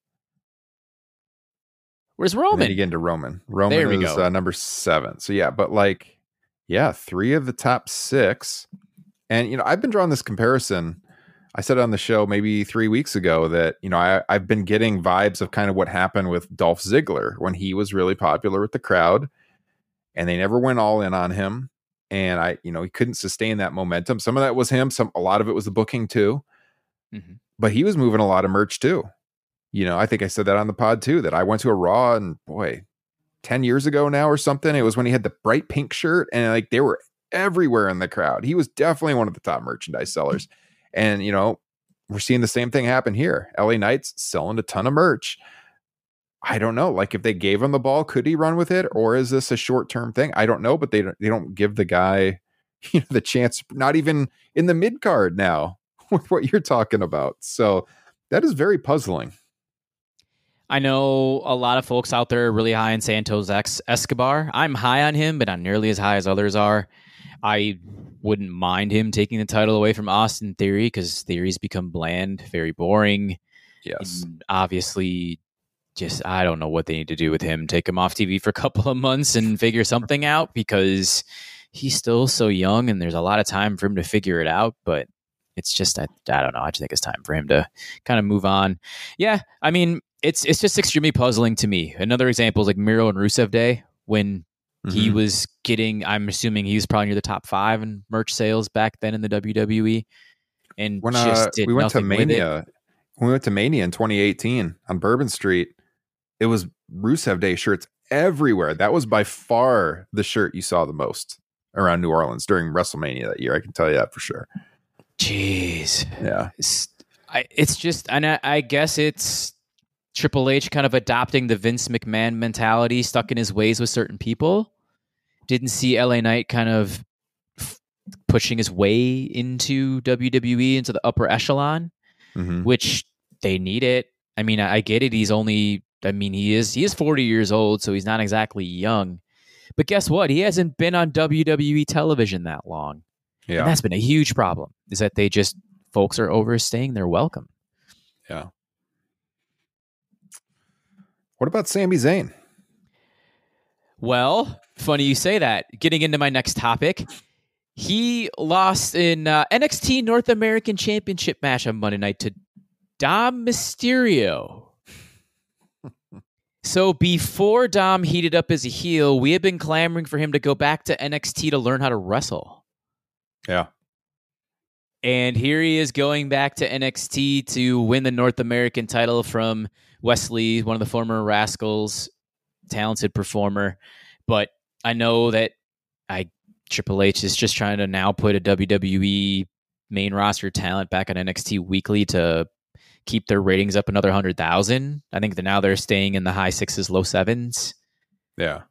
[SPEAKER 7] Where's Roman?
[SPEAKER 6] And then you get into Roman. Roman
[SPEAKER 7] there we
[SPEAKER 6] is
[SPEAKER 7] go.
[SPEAKER 6] Uh, number seven. So yeah, but like, yeah, three of the top six. And, you know, I've been drawing this comparison. I said on the show maybe three weeks ago that, you know, I, I've been getting vibes of kind of what happened with Dolph Ziggler when he was really popular with the crowd and they never went all in on him. And I, you know, he couldn't sustain that momentum. Some of that was him. Some, a lot of it was the booking too. Mm-hmm. But he was moving a lot of merch too. You know, I think I said that on the pod too, that I went to a Raw and boy, ten years ago now or something. It was when he had the bright pink shirt and like they were everywhere in the crowd. He was definitely one of the top merchandise sellers. And, you know, we're seeing the same thing happen here. L A Knight's selling a ton of merch. I don't know. Like if they gave him the ball, could he run with it, or is this a short term thing? I don't know. But they don't, they don't give the guy, you know, the chance. Not even in the mid card now with what you're talking about. So that is very puzzling.
[SPEAKER 7] I know a lot of folks out there are really high on Santos Ex- Escobar. I'm high on him, but not nearly as high as others are. I wouldn't mind him taking the title away from Austin Theory because Theory's become bland, very boring.
[SPEAKER 6] Yes.
[SPEAKER 7] And obviously, just I don't know what they need to do with him. Take him off T V for a couple of months and figure something out because he's still so young and there's a lot of time for him to figure it out. But it's just, I, I don't know. I just think it's time for him to kind of move on. Yeah, I mean, it's it's just extremely puzzling to me. Another example is like Miro and Rusev Day when mm-hmm. he was getting, I'm assuming he was probably near the top five in merch sales back then in the W W E. And
[SPEAKER 6] when
[SPEAKER 7] just
[SPEAKER 6] uh,
[SPEAKER 7] did
[SPEAKER 6] we went to
[SPEAKER 7] nothing with
[SPEAKER 6] Mania,
[SPEAKER 7] it.
[SPEAKER 6] we went to Mania in twenty eighteen on Bourbon Street. It was Rusev Day shirts everywhere. That was by far the shirt you saw the most around New Orleans during WrestleMania that year. I can tell you that for sure.
[SPEAKER 7] Jeez.
[SPEAKER 6] Yeah.
[SPEAKER 7] It's, I, it's just, and I, I guess it's Triple H kind of adopting the Vince McMahon mentality, stuck in his ways with certain people. Didn't see L A Knight kind of f- pushing his way into W W E, into the upper echelon, mm-hmm. which they need it. I mean, I, I get it. He's only, I mean, he is, he is forty years old, so he's not exactly young. But guess what? He hasn't been on W W E television that long. Yeah. And that's been a huge problem, is that they just, folks are overstaying their welcome.
[SPEAKER 6] Yeah. What about Sami Zayn?
[SPEAKER 7] Well, funny you say that. Getting into my next topic, he lost in uh, N X T North American Championship match on Monday night to Dom Mysterio. So before Dom heated up as a heel, we had been clamoring for him to go back to N X T to learn how to wrestle.
[SPEAKER 6] Yeah.
[SPEAKER 7] And here he is going back to N X T to win the North American title from Wesley, one of the former Rascals, talented performer. But I know that I Triple H is just trying to now put a W W E main roster talent back on N X T weekly to keep their ratings up another one hundred thousand. I think that now they're staying in the high sixes, low sevens.
[SPEAKER 6] Yeah.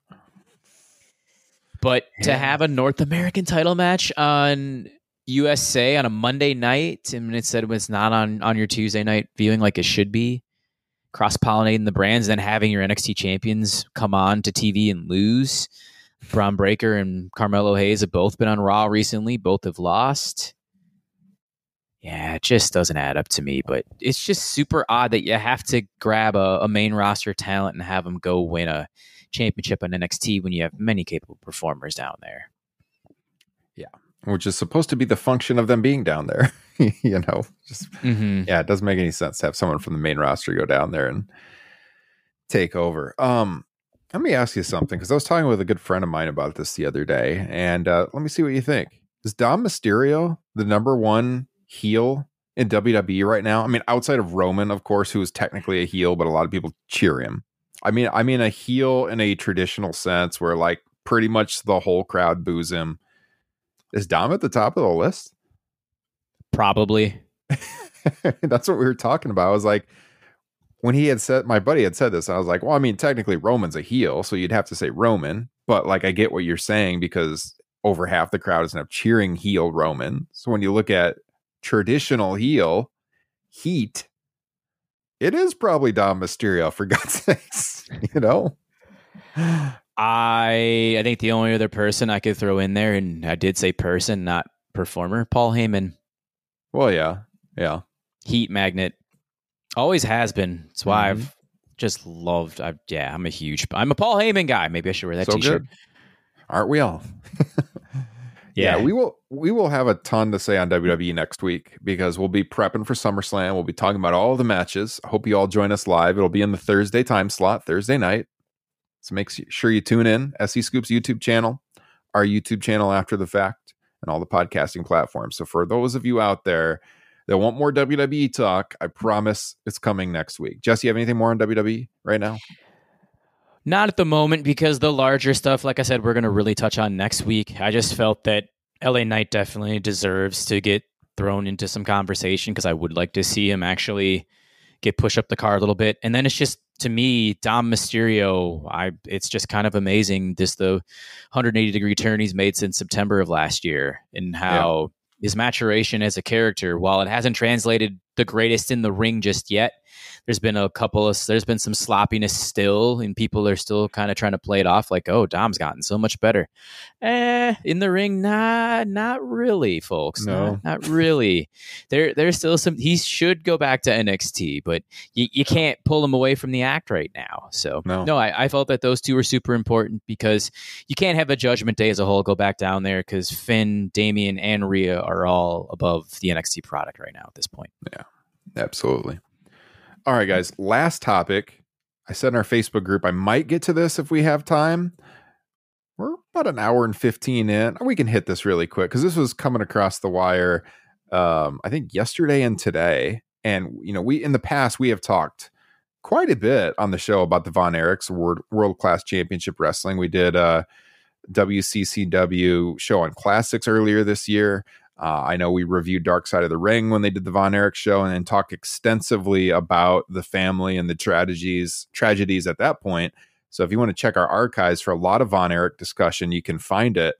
[SPEAKER 7] But
[SPEAKER 6] yeah.
[SPEAKER 7] to have a North American title match on U S A on a Monday night, and it said it's not on, on your Tuesday night viewing like it should be, cross-pollinating the brands, then having your N X T champions come on to T V and lose. Braun Breaker and Carmelo Hayes have both been on Raw recently. Both have lost. Yeah, it just doesn't add up to me, but it's just super odd that you have to grab a, a main roster talent and have them go win a championship on N X T when you have many capable performers down there.
[SPEAKER 6] Yeah, which is supposed to be the function of them being down there. you know, just mm-hmm. yeah, it doesn't make any sense to have someone from the main roster go down there and take over. Um, let me ask you something, because I was talking with a good friend of mine about this the other day, and uh, let me see what you think. Is Dom Mysterio the number one heel in W W E right now? I mean, outside of Roman, of course, who is technically a heel, but a lot of people cheer him. I mean, I mean a heel in a traditional sense where like pretty much the whole crowd boos him. Is Dom at the top of the list?
[SPEAKER 7] Probably.
[SPEAKER 6] That's what we were talking about. I was like, when he had said, my buddy had said this, I was like, well, I mean, technically Roman's a heel, so you'd have to say Roman, but like, I get what you're saying because over half the crowd is now cheering heel Roman. So when you look at traditional heel heat, it is probably Dom Mysterio, for God's sakes, you know?
[SPEAKER 7] I I think the only other person I could throw in there, and I did say person, not performer, Paul Heyman.
[SPEAKER 6] Well, yeah, yeah.
[SPEAKER 7] Heat magnet. Always has been. That's why mm-hmm. I've just loved, I've, yeah, I'm a huge, I'm a Paul Heyman guy. Maybe I should wear that
[SPEAKER 6] so
[SPEAKER 7] t-shirt.
[SPEAKER 6] Good. Aren't we all?
[SPEAKER 7] Yeah.
[SPEAKER 6] yeah, we will we will have a ton to say on W W E next week because we'll be prepping for SummerSlam. We'll be talking about all the matches. I hope you all join us live. It'll be in the Thursday time slot, Thursday night. So make sure you tune in. S E Scoops YouTube channel, our YouTube channel after the fact, and all the podcasting platforms. So for those of you out there that want more W W E talk, I promise it's coming next week. Jesse, you have anything more on W W E right now?
[SPEAKER 7] Not at the moment, because the larger stuff, like I said, we're going to really touch on next week. I just felt that L A Knight definitely deserves to get thrown into some conversation because I would like to see him actually get pushed up the card a little bit. And then it's just to me, Dom Mysterio, I it's just kind of amazing just the one hundred eighty degree turn he's made since September of last year, and how yeah. his maturation as a character, while it hasn't translated the greatest in the ring just yet, there's been a couple of there's been some sloppiness still, and people are still kind of trying to play it off like, oh, Dom's gotten so much better. Eh, in the ring, nah, not really, folks.
[SPEAKER 6] No,
[SPEAKER 7] not, not really. There, there's still some. He should go back to N X T, but you, you can't pull him away from the act right now. So
[SPEAKER 6] no,
[SPEAKER 7] no I, I felt that those two were super important because you can't have a Judgment Day as a whole go back down there because Finn, Damian, and Rhea are all above the N X T product right now at this point.
[SPEAKER 6] Yeah, absolutely. All right, guys, last topic. I said in our Facebook group, I might get to this if we have time. We're about an hour and fifteen in. We can hit this really quick because this was coming across the wire, um, I think yesterday and today. And, you know, we in the past, we have talked quite a bit on the show about the Von Erichs World, World Class Championship Wrestling. We did a W C C W show on classics earlier this year. Uh, I know we reviewed Dark Side of the Ring when they did the Von Erich show and, and talked extensively about the family and the tragedies tragedies at that point. So if you want to check our archives for a lot of Von Erich discussion, you can find it.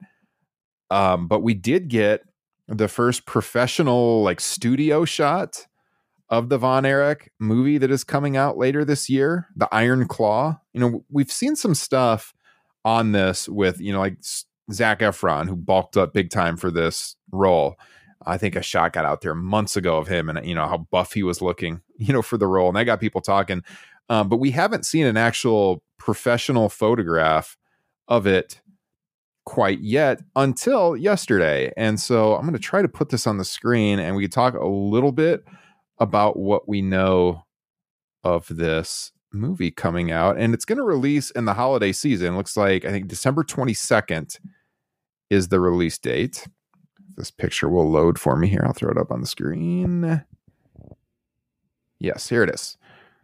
[SPEAKER 6] Um, but we did get the first professional like studio shot of the Von Erich movie that is coming out later this year, The Iron Claw. You know, we've seen some stuff on this with, you know, like Zac Efron, who bulked up big time for this role. I think a shot got out there months ago of him and, you know, how buff he was looking, you know, for the role. And that got people talking. Um, but we haven't seen an actual professional photograph of it quite yet until yesterday. And so I'm going to try to put this on the screen and we can talk a little bit about what we know of this movie coming out. And it's going to release in the holiday season. Looks like, I think December twenty-second is the release date. This picture will load for me here. I'll throw it up on the screen. Yes, here it is.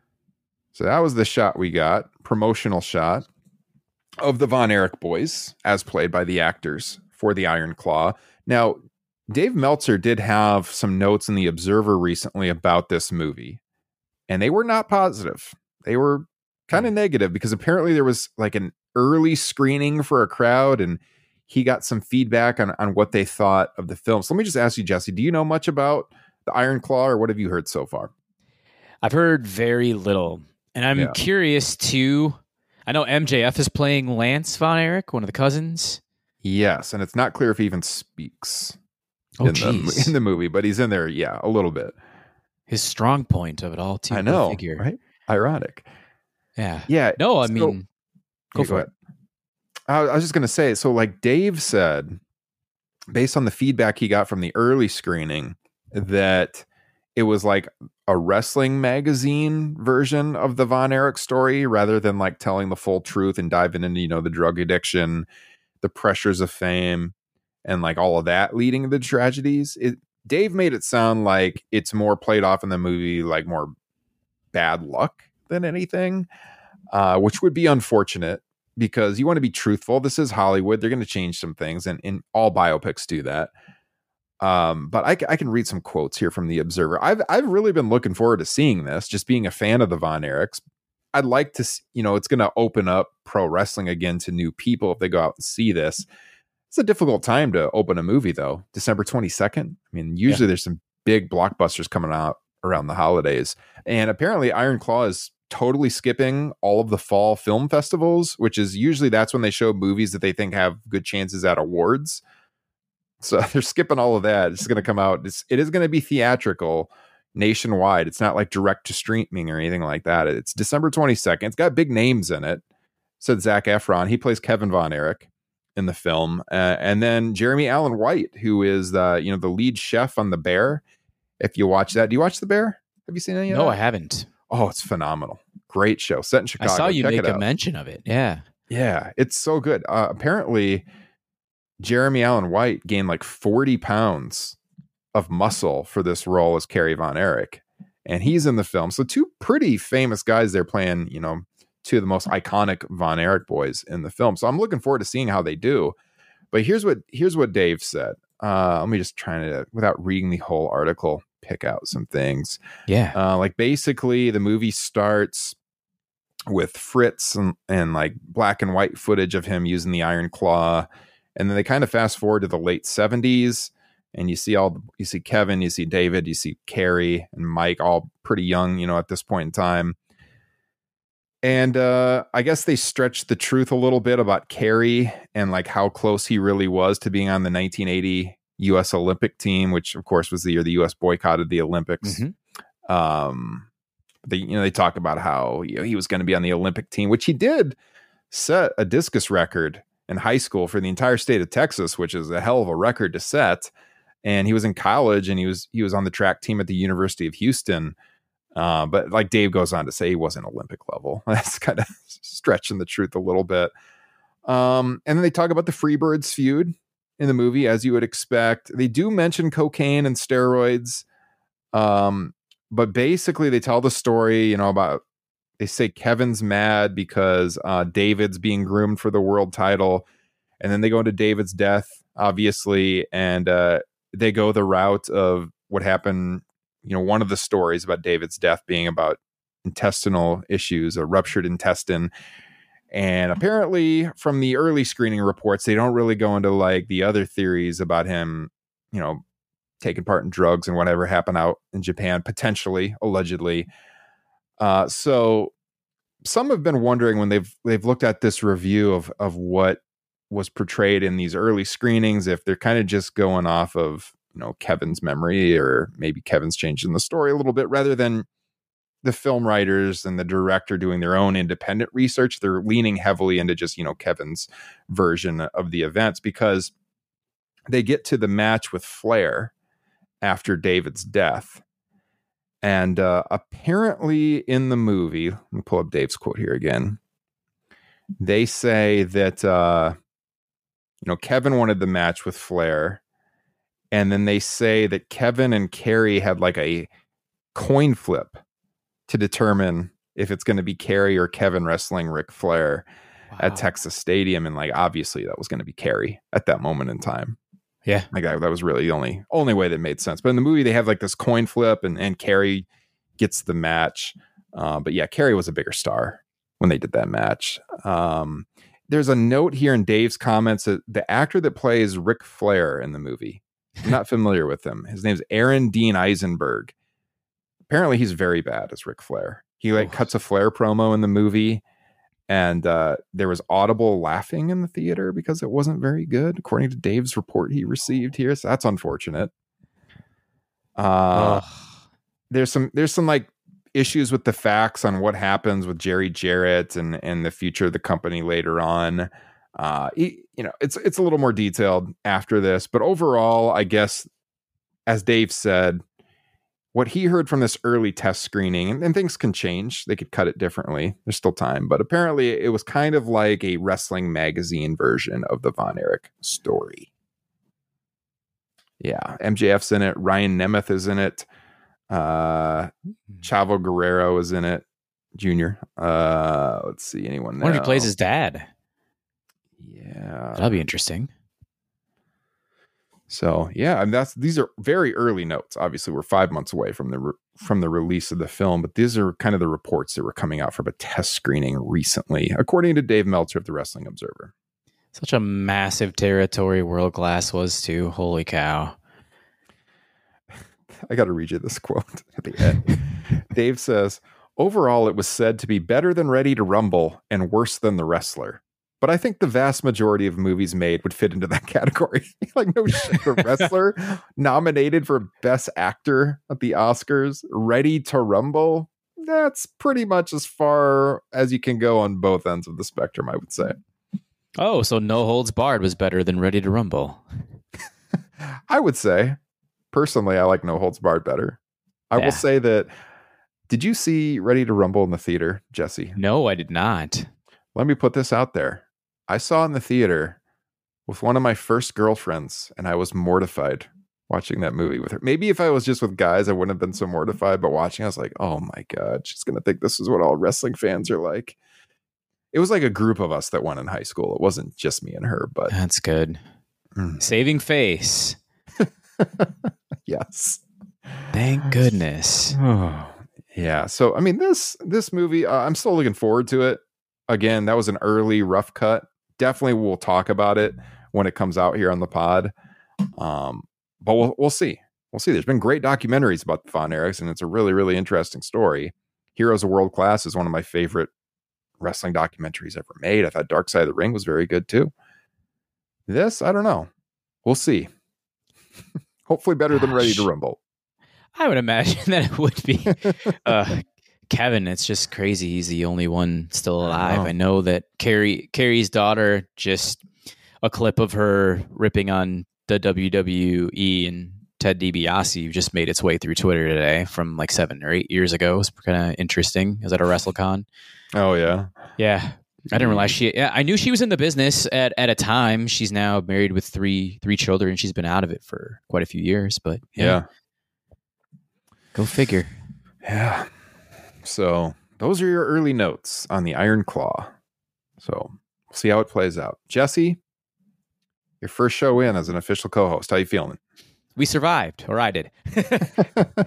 [SPEAKER 6] So that was the shot we got, promotional shot of the Von Erich boys as played by the actors for the Iron Claw. Now, Dave Meltzer did have some notes in the Observer recently about this movie, and they were not positive. They were kind of negative because apparently there was like an early screening for a crowd and he got some feedback on, on what they thought of the film. So let me just ask you, Jesse, do you know much about the Iron Claw or what have you heard so far?
[SPEAKER 7] I've heard very little. And I'm
[SPEAKER 6] Yeah.
[SPEAKER 7] curious too. I know M J F is playing Lance Von Erich, one of the cousins.
[SPEAKER 6] Yes, and it's not clear if he even speaks
[SPEAKER 7] Oh,
[SPEAKER 6] in, the,
[SPEAKER 7] jeez.
[SPEAKER 6] in the movie, but he's in there, yeah, a little bit.
[SPEAKER 7] His strong point of it all, too.
[SPEAKER 6] I know,
[SPEAKER 7] figure.
[SPEAKER 6] right? Ironic.
[SPEAKER 7] Yeah.
[SPEAKER 6] Yeah.
[SPEAKER 7] No, I
[SPEAKER 6] so-
[SPEAKER 7] mean, go
[SPEAKER 6] Yeah,
[SPEAKER 7] for it.
[SPEAKER 6] I I was just going to say, so like Dave said, based on the feedback he got from the early screening, that it was like a wrestling magazine version of the Von Erich story rather than like telling the full truth and diving into, you know, the drug addiction, the pressures of fame, and like all of that leading to the tragedies. It, Dave made it sound like it's more played off in the movie, like more bad luck than anything, uh, which would be unfortunate because you want to be truthful. This is Hollywood. They're going to change some things, and, and all biopics do that. Um, but I, I can read some quotes here from the Observer. I've I've really been looking forward to seeing this, just being a fan of the Von Erichs. I'd like to, s- you know, it's going to open up pro wrestling again to new people if they go out and see this. It's a difficult time to open a movie, though. December twenty-second. I mean, usually there's some big blockbusters coming out around the holidays. And apparently Iron Claw is totally skipping all of the fall film festivals, which is usually that's when they show movies that they think have good chances at awards. So they're skipping all of that. It's going to come out. It's, it is going to be theatrical nationwide. It's not like direct to streaming or anything like that. It's December twenty-second. It's got big names in it. Said Zac Efron. He plays Kevin Von Erich in the film. Uh, and then Jeremy Allen White, who is the, you know, the lead chef on The Bear. If you watch that, do you watch The Bear? Have you seen any of
[SPEAKER 7] No,
[SPEAKER 6] that?
[SPEAKER 7] I haven't.
[SPEAKER 6] Oh, it's phenomenal. Great show. Set in Chicago.
[SPEAKER 7] I saw you
[SPEAKER 6] Check
[SPEAKER 7] make
[SPEAKER 6] it
[SPEAKER 7] a
[SPEAKER 6] out.
[SPEAKER 7] mention of it. Yeah.
[SPEAKER 6] Yeah, it's so good. Uh, apparently, Jeremy Allen White gained like forty pounds of muscle for this role as Kerry Von Erich. And he's in the film. So two pretty famous guys there playing, you know, two of the most iconic Von Erich boys in the film. So I'm looking forward to seeing how they do. But here's what here's what Dave said. Uh, let me just try to, without reading the whole article, pick out some things.
[SPEAKER 7] Yeah.
[SPEAKER 6] Uh, like basically the movie starts with Fritz and, and like black and white footage of him using the Iron Claw. And then they kind of fast forward to the late seventies, and you see all you see Kevin, you see David, you see Carrie and Mike, all pretty young, you know, at this point in time. And uh, I guess they stretched the truth a little bit about Carrie and like how close he really was to being on the nineteen eighty U S Olympic team, which of course was the year the U S boycotted the Olympics. Mm-hmm. Um, they, you know, they talk about how, you know, he was going to be on the Olympic team, which he did set a discus record in high school for the entire state of Texas, which is a hell of a record to set. And he was in college, and he was he was on the track team at the University of Houston. Uh, but like Dave goes on to say, he wasn't Olympic level. That's kind of stretching the truth a little bit. Um, and then they talk about the Freebirds feud in the movie, as you would expect. They do mention cocaine and steroids. Um, but basically they tell the story, you know, about, they say Kevin's mad because uh, David's being groomed for the world title. And then they go into David's death, obviously. And uh, they go the route of what happened. You know, one of the stories about David's death being about intestinal issues, a ruptured intestine. And apparently from the early screening reports, they don't really go into like the other theories about him, you know, taking part in drugs and whatever happened out in Japan, potentially, allegedly. Uh, so some have been wondering when they've they've looked at this review of of what was portrayed in these early screenings, if they're kind of just going off of, you know, Kevin's memory, or maybe Kevin's changing the story a little bit rather than the film writers and the director doing their own independent research. They're leaning heavily into just, you know, Kevin's version of the events, because they get to the match with Flair after David's death. And uh, apparently in the movie, let me pull up Dave's quote here again. They say that, uh, you know, Kevin wanted the match with Flair. And then they say that Kevin and Carrie had like a coin flip to determine if it's going to be Carrie or Kevin wrestling Ric Flair wow. at Texas Stadium. And like, obviously that was going to be Carrie at that moment in time.
[SPEAKER 7] Yeah.
[SPEAKER 6] Like that, that was really the only, only way that made sense. But in the movie, they have like this coin flip, and, and Carrie gets the match. Uh, but yeah, Carrie was a bigger star when they did that match. Um, there's a note here in Dave's comments that the actor that plays Ric Flair in the movie, I'm not familiar with him. His name's Aaron Dean Eisenberg. Apparently he's very bad as Ric Flair. He like oh. cuts a Flair promo in the movie, and uh, there was audible laughing in the theater because it wasn't very good, according to Dave's report he received here. So that's unfortunate. Uh, there's some, there's some like issues with the facts on what happens with Jerry Jarrett and, and the future of the company later on. Uh, he, you know, it's it's a little more detailed after this, but overall, I guess, as Dave said, what he heard from this early test screening, and, and things can change, they could cut it differently. There's still time, but apparently it was kind of like a wrestling magazine version of the Von Erich story. Yeah, M J F's in it. Ryan Nemeth is in it. Uh, Chavo Guerrero is in it. Junior. Uh, let's see, anyone now?
[SPEAKER 7] I wonder if he plays his dad.
[SPEAKER 6] Yeah,
[SPEAKER 7] that'll be interesting.
[SPEAKER 6] So yeah, and that's these are very early notes. Obviously, we're five months away from the re- from the release of the film, but these are kind of the reports that were coming out from a test screening recently, according to Dave Meltzer of the Wrestling Observer.
[SPEAKER 7] Such a massive territory World Class was too. Holy cow!
[SPEAKER 6] I got to read you this quote at the end. Dave says, "Overall, it was said to be better than Ready to Rumble and worse than The Wrestler. But I think the vast majority of movies made would fit into that category." Like, no shit. The Wrestler nominated for Best Actor at the Oscars. Ready to Rumble. That's pretty much as far as you can go on both ends of the spectrum, I would say.
[SPEAKER 7] Oh, so No Holds Barred was better than Ready to Rumble.
[SPEAKER 6] I would say, personally, I like No Holds Barred better. I
[SPEAKER 7] Yeah.
[SPEAKER 6] will say that, did you see Ready to Rumble in the theater, Jesse?
[SPEAKER 7] No, I did not.
[SPEAKER 6] Let me put this out there. I saw it in the theater with one of my first girlfriends, and I was mortified watching that movie with her. Maybe if I was just with guys, I wouldn't have been so mortified, but watching, I was like, oh my God, she's going to think this is what all wrestling fans are like. It was like a group of us that went in high school. It wasn't just me and her, but
[SPEAKER 7] That's good.
[SPEAKER 6] Mm.
[SPEAKER 7] Saving face.
[SPEAKER 6] Yes.
[SPEAKER 7] Thank goodness.
[SPEAKER 6] Oh, Yeah. So, I mean, this this movie, uh, I'm still looking forward to it. Again, that was an early rough cut. Definitely we'll talk about it when it comes out here on the pod. Um, but we'll we'll see. We'll see. There's been great documentaries about the Von Erichs, and it's a really, really interesting story. Heroes of World Class is one of my favorite wrestling documentaries ever made. I thought Dark Side of the Ring was very good too. This, I don't know. We'll see. Hopefully better Gosh. than Ready to Rumble.
[SPEAKER 7] I would imagine that it would be. uh, Kevin, it's just crazy. He's the only one still alive. I know, I know that Carrie, Carrie's daughter, just a clip of her ripping on the W W E and Ted DiBiase just made its way through Twitter today from like seven or eight years ago. It was kind of interesting. It was at a WrestleCon.
[SPEAKER 6] Oh, yeah.
[SPEAKER 7] Yeah. I didn't realize she, yeah, I knew she was in the business at, at a time. She's now married with three, three children, and she's been out of it for quite a few years, but yeah.
[SPEAKER 6] yeah.
[SPEAKER 7] Go figure.
[SPEAKER 6] Yeah. So those are your early notes on the Iron Claw. So we'll see how it plays out. Jesse, your first show in as an official co-host. How you feeling?
[SPEAKER 7] We survived, or I did.
[SPEAKER 6] uh,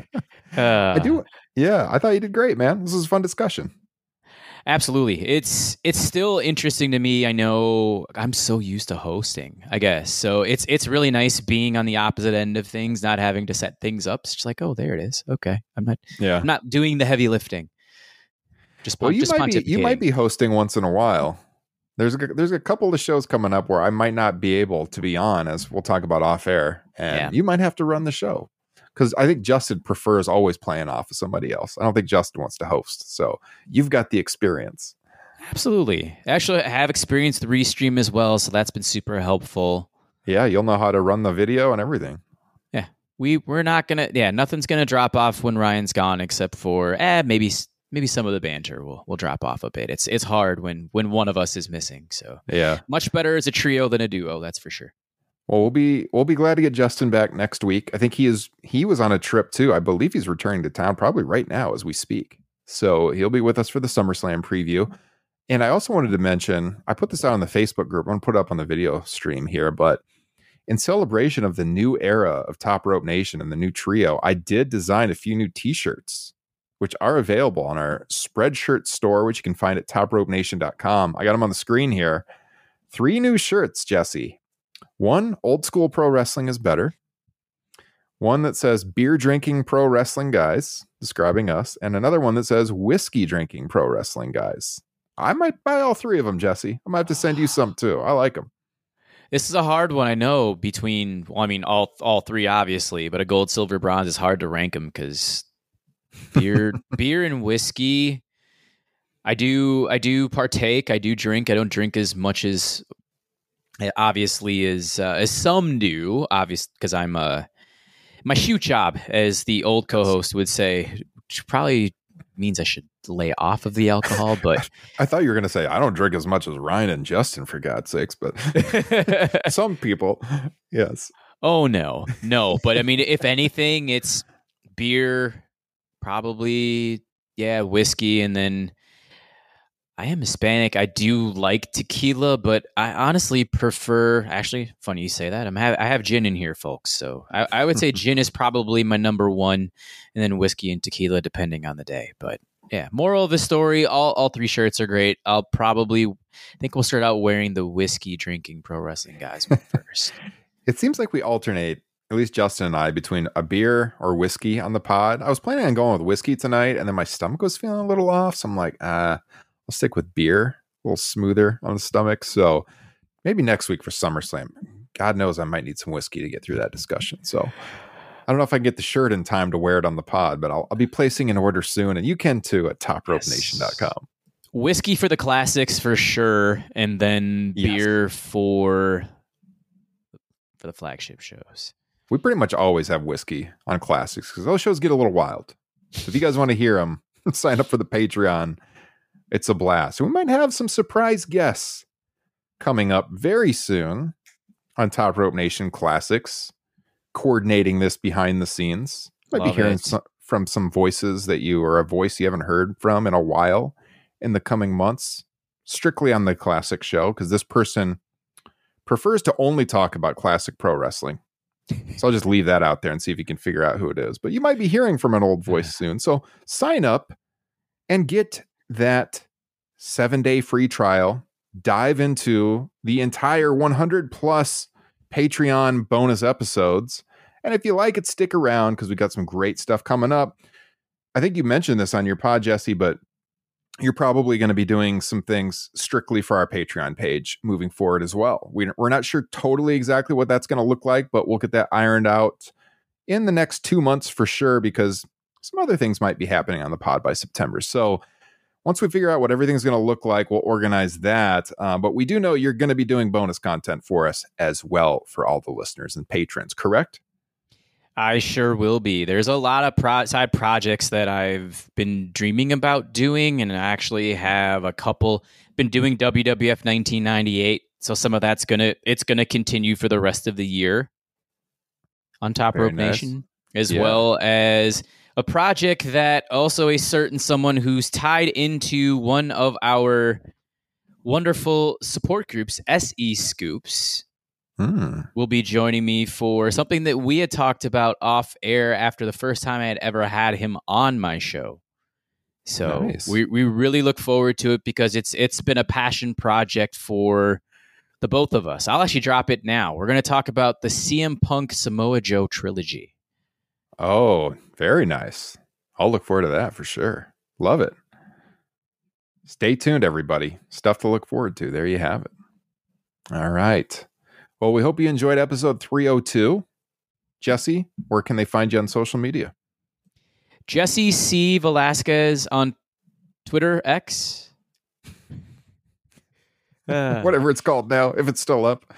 [SPEAKER 6] I do. Yeah, I thought you did great, man. This was a fun discussion.
[SPEAKER 7] Absolutely. It's it's still interesting to me. I know I'm so used to hosting, I guess. So it's it's really nice being on the opposite end of things, not having to set things up. It's just like, oh, there it is. Okay. I'm not yeah. I'm not doing the heavy lifting. Just,
[SPEAKER 6] well, you
[SPEAKER 7] just
[SPEAKER 6] might be you might be hosting once in a while. There's a, there's a couple of shows coming up where I might not be able to be on, as we'll talk about off air, and yeah. you might have to run the show. Because I think Justin prefers always playing off of somebody else. I don't think Justin wants to host. So you've got the experience.
[SPEAKER 7] Absolutely. Actually, I have experienced the Restream as well, so that's been super helpful.
[SPEAKER 6] Yeah, you'll know how to run the video and everything.
[SPEAKER 7] Yeah, we we're not gonna. Yeah, nothing's gonna drop off when Ryan's gone, except for eh, maybe maybe some of the banter will will drop off a bit. It's it's hard when when one of us is missing. So
[SPEAKER 6] yeah,
[SPEAKER 7] much better as a trio than a duo. That's for sure.
[SPEAKER 6] Well, we'll be we'll be glad to get Justin back next week. I think he is he was on a trip too. I believe he's returning to town probably right now as we speak. So he'll be with us for the SummerSlam preview. And I also wanted to mention, I put this out on the Facebook group. I'm going to put it up on the video stream here, but in celebration of the new era of Top Rope Nation and the new trio, I did design a few new t-shirts, which are available on our Spreadshirt store, which you can find at top rope nation dot com. I got them on the screen here. Three new shirts, Jesse. One, old school pro wrestling is better. One that says beer drinking pro wrestling guys, describing us. And another one that says whiskey drinking pro wrestling guys. I might buy all three of them, Jesse. I might have to send you some too. I like them.
[SPEAKER 7] This is a hard one, I know, between, well, I mean, all all three, obviously, but a gold, silver, bronze is hard to rank them because beer, beer and whiskey, I do, I do partake. I do drink. I don't drink as much as, obviously, as uh, as some do, obviously, because I'm uh, my shoe job, as the old co-host would say, which probably means I should lay off of the alcohol. But
[SPEAKER 6] I thought you were going to say I don't drink as much as Ryan and Justin, for God's sakes. But some people, yes.
[SPEAKER 7] Oh no, no. But I mean, if anything, it's beer, probably, yeah, whiskey, and then. I am Hispanic. I do like tequila, but I honestly prefer. Actually, funny you say that. I'm have, I have gin in here, folks. So I, I would say gin is probably my number one, and then whiskey and tequila, depending on the day. But yeah, moral of the story: all all three shirts are great. I'll probably I think we'll start out wearing the whiskey drinking pro wrestling guys one first.
[SPEAKER 6] It seems like we alternate, at least Justin and I, between a beer or whiskey on the pod. I was planning on going with whiskey tonight, and then my stomach was feeling a little off, so I'm like, ah. I'll stick with beer, a little smoother on the stomach. So maybe next week for SummerSlam. God knows I might need some whiskey to get through that discussion. So I don't know if I can get the shirt in time to wear it on the pod, but I'll, I'll be placing an order soon. And you can too at top rope nation dot com.
[SPEAKER 7] Whiskey for the classics for sure. And then yes. beer for, for the flagship shows.
[SPEAKER 6] We pretty much always have whiskey on classics because those shows get a little wild. So if you guys want to hear them, sign up for the Patreon. It's a blast. We might have some surprise guests coming up very soon on Top Rope Nation Classics, coordinating this behind the scenes. Might Love be hearing some, from some voices that you, or a voice you haven't heard from in a while in the coming months, strictly on the classic show, because this person prefers to only talk about classic pro wrestling. So I'll just leave that out there and see if you can figure out who it is. But you might be hearing from an old voice soon. So sign up and get that seven-day free trial. Dive into the entire one hundred plus Patreon bonus episodes. And if you like it, stick around because we got some great stuff coming up. I think you mentioned this on your pod, Jesse, but you're probably going to be doing some things strictly for our Patreon page moving forward as well. We, we're not sure totally exactly what that's going to look like, but we'll get that ironed out in the next two months for sure, because some other things might be happening on the pod by September. So once we figure out what everything's going to look like, we'll organize that. Uh, but we do know you're going to be doing bonus content for us as well for all the listeners and patrons, correct?
[SPEAKER 7] I sure will be. There's a lot of pro- side projects that I've been dreaming about doing, and I actually have a couple. Been doing W W F nineteen ninety-eight, so some of that's gonna it's gonna continue for the rest of the year on Top Very Rope nice. Nation, as yeah. well as a project that also a certain someone who's tied into one of our wonderful support groups, S E Scoops. Hmm. Will be joining me for something that we had talked about off air after the first time I had ever had him on my show. So nice. we, we really look forward to it because it's it's been a passion project for the both of us. I'll actually drop it now. We're going to talk about the C M Punk Samoa Joe trilogy.
[SPEAKER 6] Oh, very nice. I'll look forward to that for sure. Love it. Stay tuned, everybody. Stuff to look forward to. There you have it. All right. Well, we hope you enjoyed episode three oh two. Jesse, where can they find you on social media?
[SPEAKER 7] Jesse C. Velasquez on Twitter, X.
[SPEAKER 6] Uh, Whatever it's called now, if it's still up.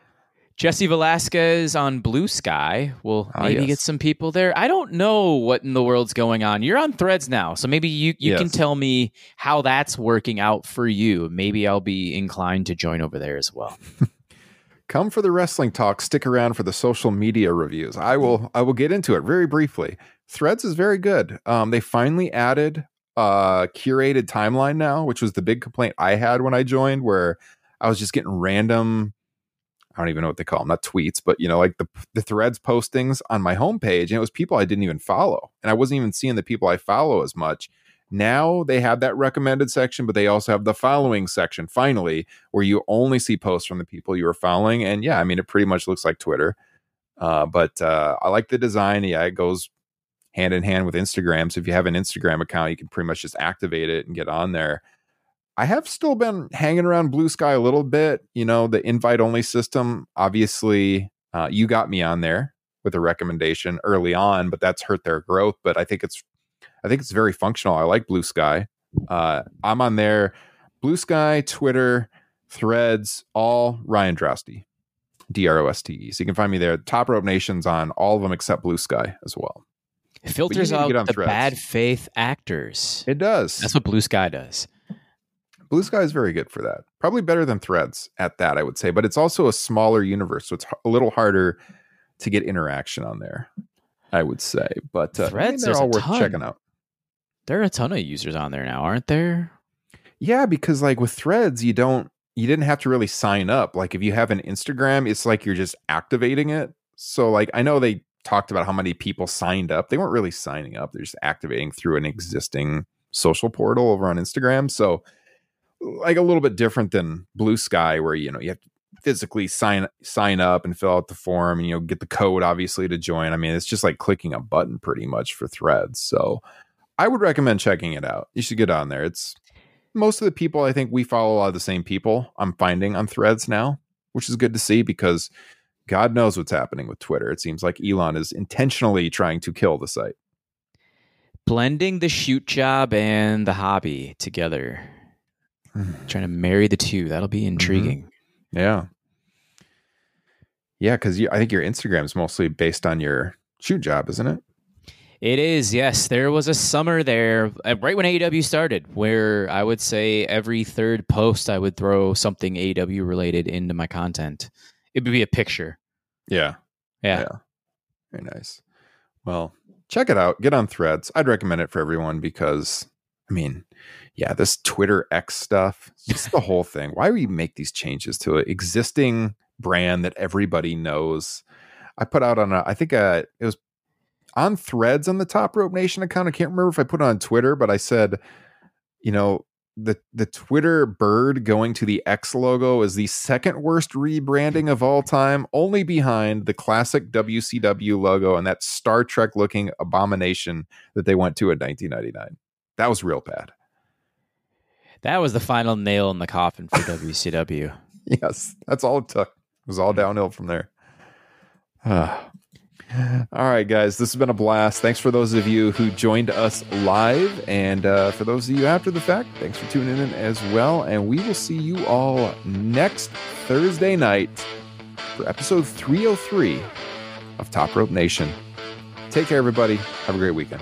[SPEAKER 7] Jesse Velasquez on Blue Sky. We'll
[SPEAKER 6] ah,
[SPEAKER 7] maybe
[SPEAKER 6] yes.
[SPEAKER 7] get some people there. I don't know what in the world's going on. You're on Threads now, so maybe you, you
[SPEAKER 6] yes.
[SPEAKER 7] can tell me how that's working out for you. Maybe I'll be inclined to join over there as well.
[SPEAKER 6] Come for the wrestling talk. Stick around for the social media reviews. I will I will get into it very briefly. Threads is very good. Um, they finally added a curated timeline now, which was the big complaint I had when I joined, where I was just getting random, I don't even know what they call them, not tweets, but you know, like the the Threads postings on my homepage, and it was people I didn't even follow, and I wasn't even seeing the people I follow as much. Now they have that recommended section, but they also have the following section, finally, where you only see posts from the people you are following. And yeah, I mean, it pretty much looks like Twitter. Uh, but uh, I like the design. Yeah, it goes hand in hand with Instagram. So if you have an Instagram account, you can pretty much just activate it and get on there. I have still been hanging around Blue Sky a little bit. You know, the invite only system, obviously, uh, you got me on there with a recommendation early on, but that's hurt their growth. But I think it's I think it's very functional. I like Blue Sky. Uh, I'm on there. Blue Sky, Twitter, Threads, all Ryan Drosty, D R O S T E. So you can find me there. Top Rope Nation's on all of them except Blue Sky as well.
[SPEAKER 7] It filters out the Threads. Bad faith actors.
[SPEAKER 6] It does.
[SPEAKER 7] That's what Blue Sky does.
[SPEAKER 6] Blue Sky is very good for that. Probably better than Threads at that, I would say. But it's also a smaller universe, so it's a little harder to get interaction on there, I would say. But uh,
[SPEAKER 7] Threads,
[SPEAKER 6] I mean, they're all worth
[SPEAKER 7] ton.
[SPEAKER 6] checking out.
[SPEAKER 7] There are a ton of users on there now, aren't there?
[SPEAKER 6] Yeah, because like with Threads, you don't, you didn't have to really sign up. Like if you have an Instagram, it's like you're just activating it. So like, I know they talked about how many people signed up. They weren't really signing up. They're just activating through an existing social portal over on Instagram. So like a little bit different than Blue Sky, where, you know, you have to physically sign, sign up and fill out the form and, you know, get the code obviously to join. I mean, it's just like clicking a button pretty much for Threads. So I would recommend checking it out. You should get on there. It's most of the people, I think we follow a lot of the same people I'm finding on Threads now, which is good to see because God knows what's happening with Twitter. It seems like Elon is intentionally trying to kill the site.
[SPEAKER 7] Blending the shoot job and the hobby together. Trying to marry the two. That'll be intriguing.
[SPEAKER 6] Mm-hmm. Yeah. Yeah, because I think your Instagram is mostly based on your shoot job, isn't it?
[SPEAKER 7] It is, yes. There was a summer there, right when A E W started, where I would say every third post I would throw something A E W related into my content. It would be a picture.
[SPEAKER 6] Yeah.
[SPEAKER 7] Yeah.
[SPEAKER 6] Yeah. Very nice. Well, check it out. Get on Threads. I'd recommend it for everyone because, I mean, yeah, this Twitter X stuff, just the whole thing. Why would you make these changes to an existing brand that everybody knows? I put out on a, I think uh it was on Threads on the Top Rope Nation account. I can't remember if I put it on Twitter, but I said, you know, the the Twitter bird going to the X logo is the second worst rebranding of all time, only behind the classic W C W logo and that Star Trek looking abomination that they went to in nineteen ninety-nine. That was real bad.
[SPEAKER 7] That was the final nail in the coffin for W C W.
[SPEAKER 6] Yes, that's all it took. It was all downhill from there. Uh, all right, guys, this has been a blast. Thanks for those of you who joined us live. And uh, for those of you after the fact, thanks for tuning in as well. And we will see you all next Thursday night for episode three oh three of Top Rope Nation. Take care, everybody. Have a great weekend.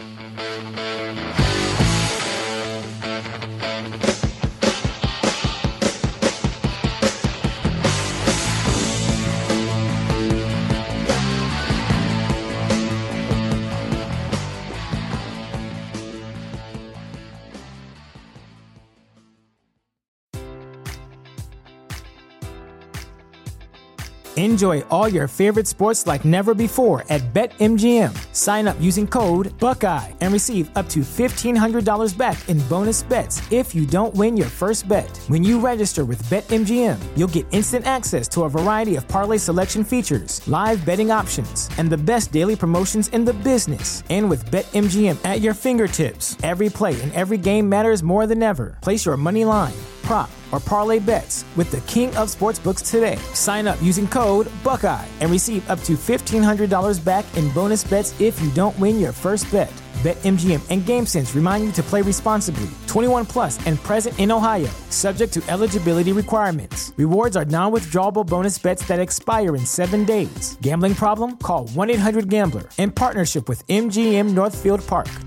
[SPEAKER 1] Enjoy all your favorite sports like never before at BetMGM. Sign up using code Buckeye and receive up to fifteen hundred dollars back in bonus bets if you don't win your first bet. When you register with BetMGM, you'll get instant access to a variety of parlay selection features, live betting options, and the best daily promotions in the business. And with BetMGM at your fingertips, every play and every game matters more than ever. Place your money line, prop, or parlay bets with the king of sportsbooks today. Sign up using code Buckeye and receive up to fifteen hundred dollars back in bonus bets if you don't win your first bet. BetMGM and GameSense remind you to play responsibly. twenty-one plus and present in Ohio, subject to eligibility requirements. Rewards are non-withdrawable bonus bets that expire in seven days. Gambling problem? Call one eight hundred gambler in partnership with M G M Northfield Park.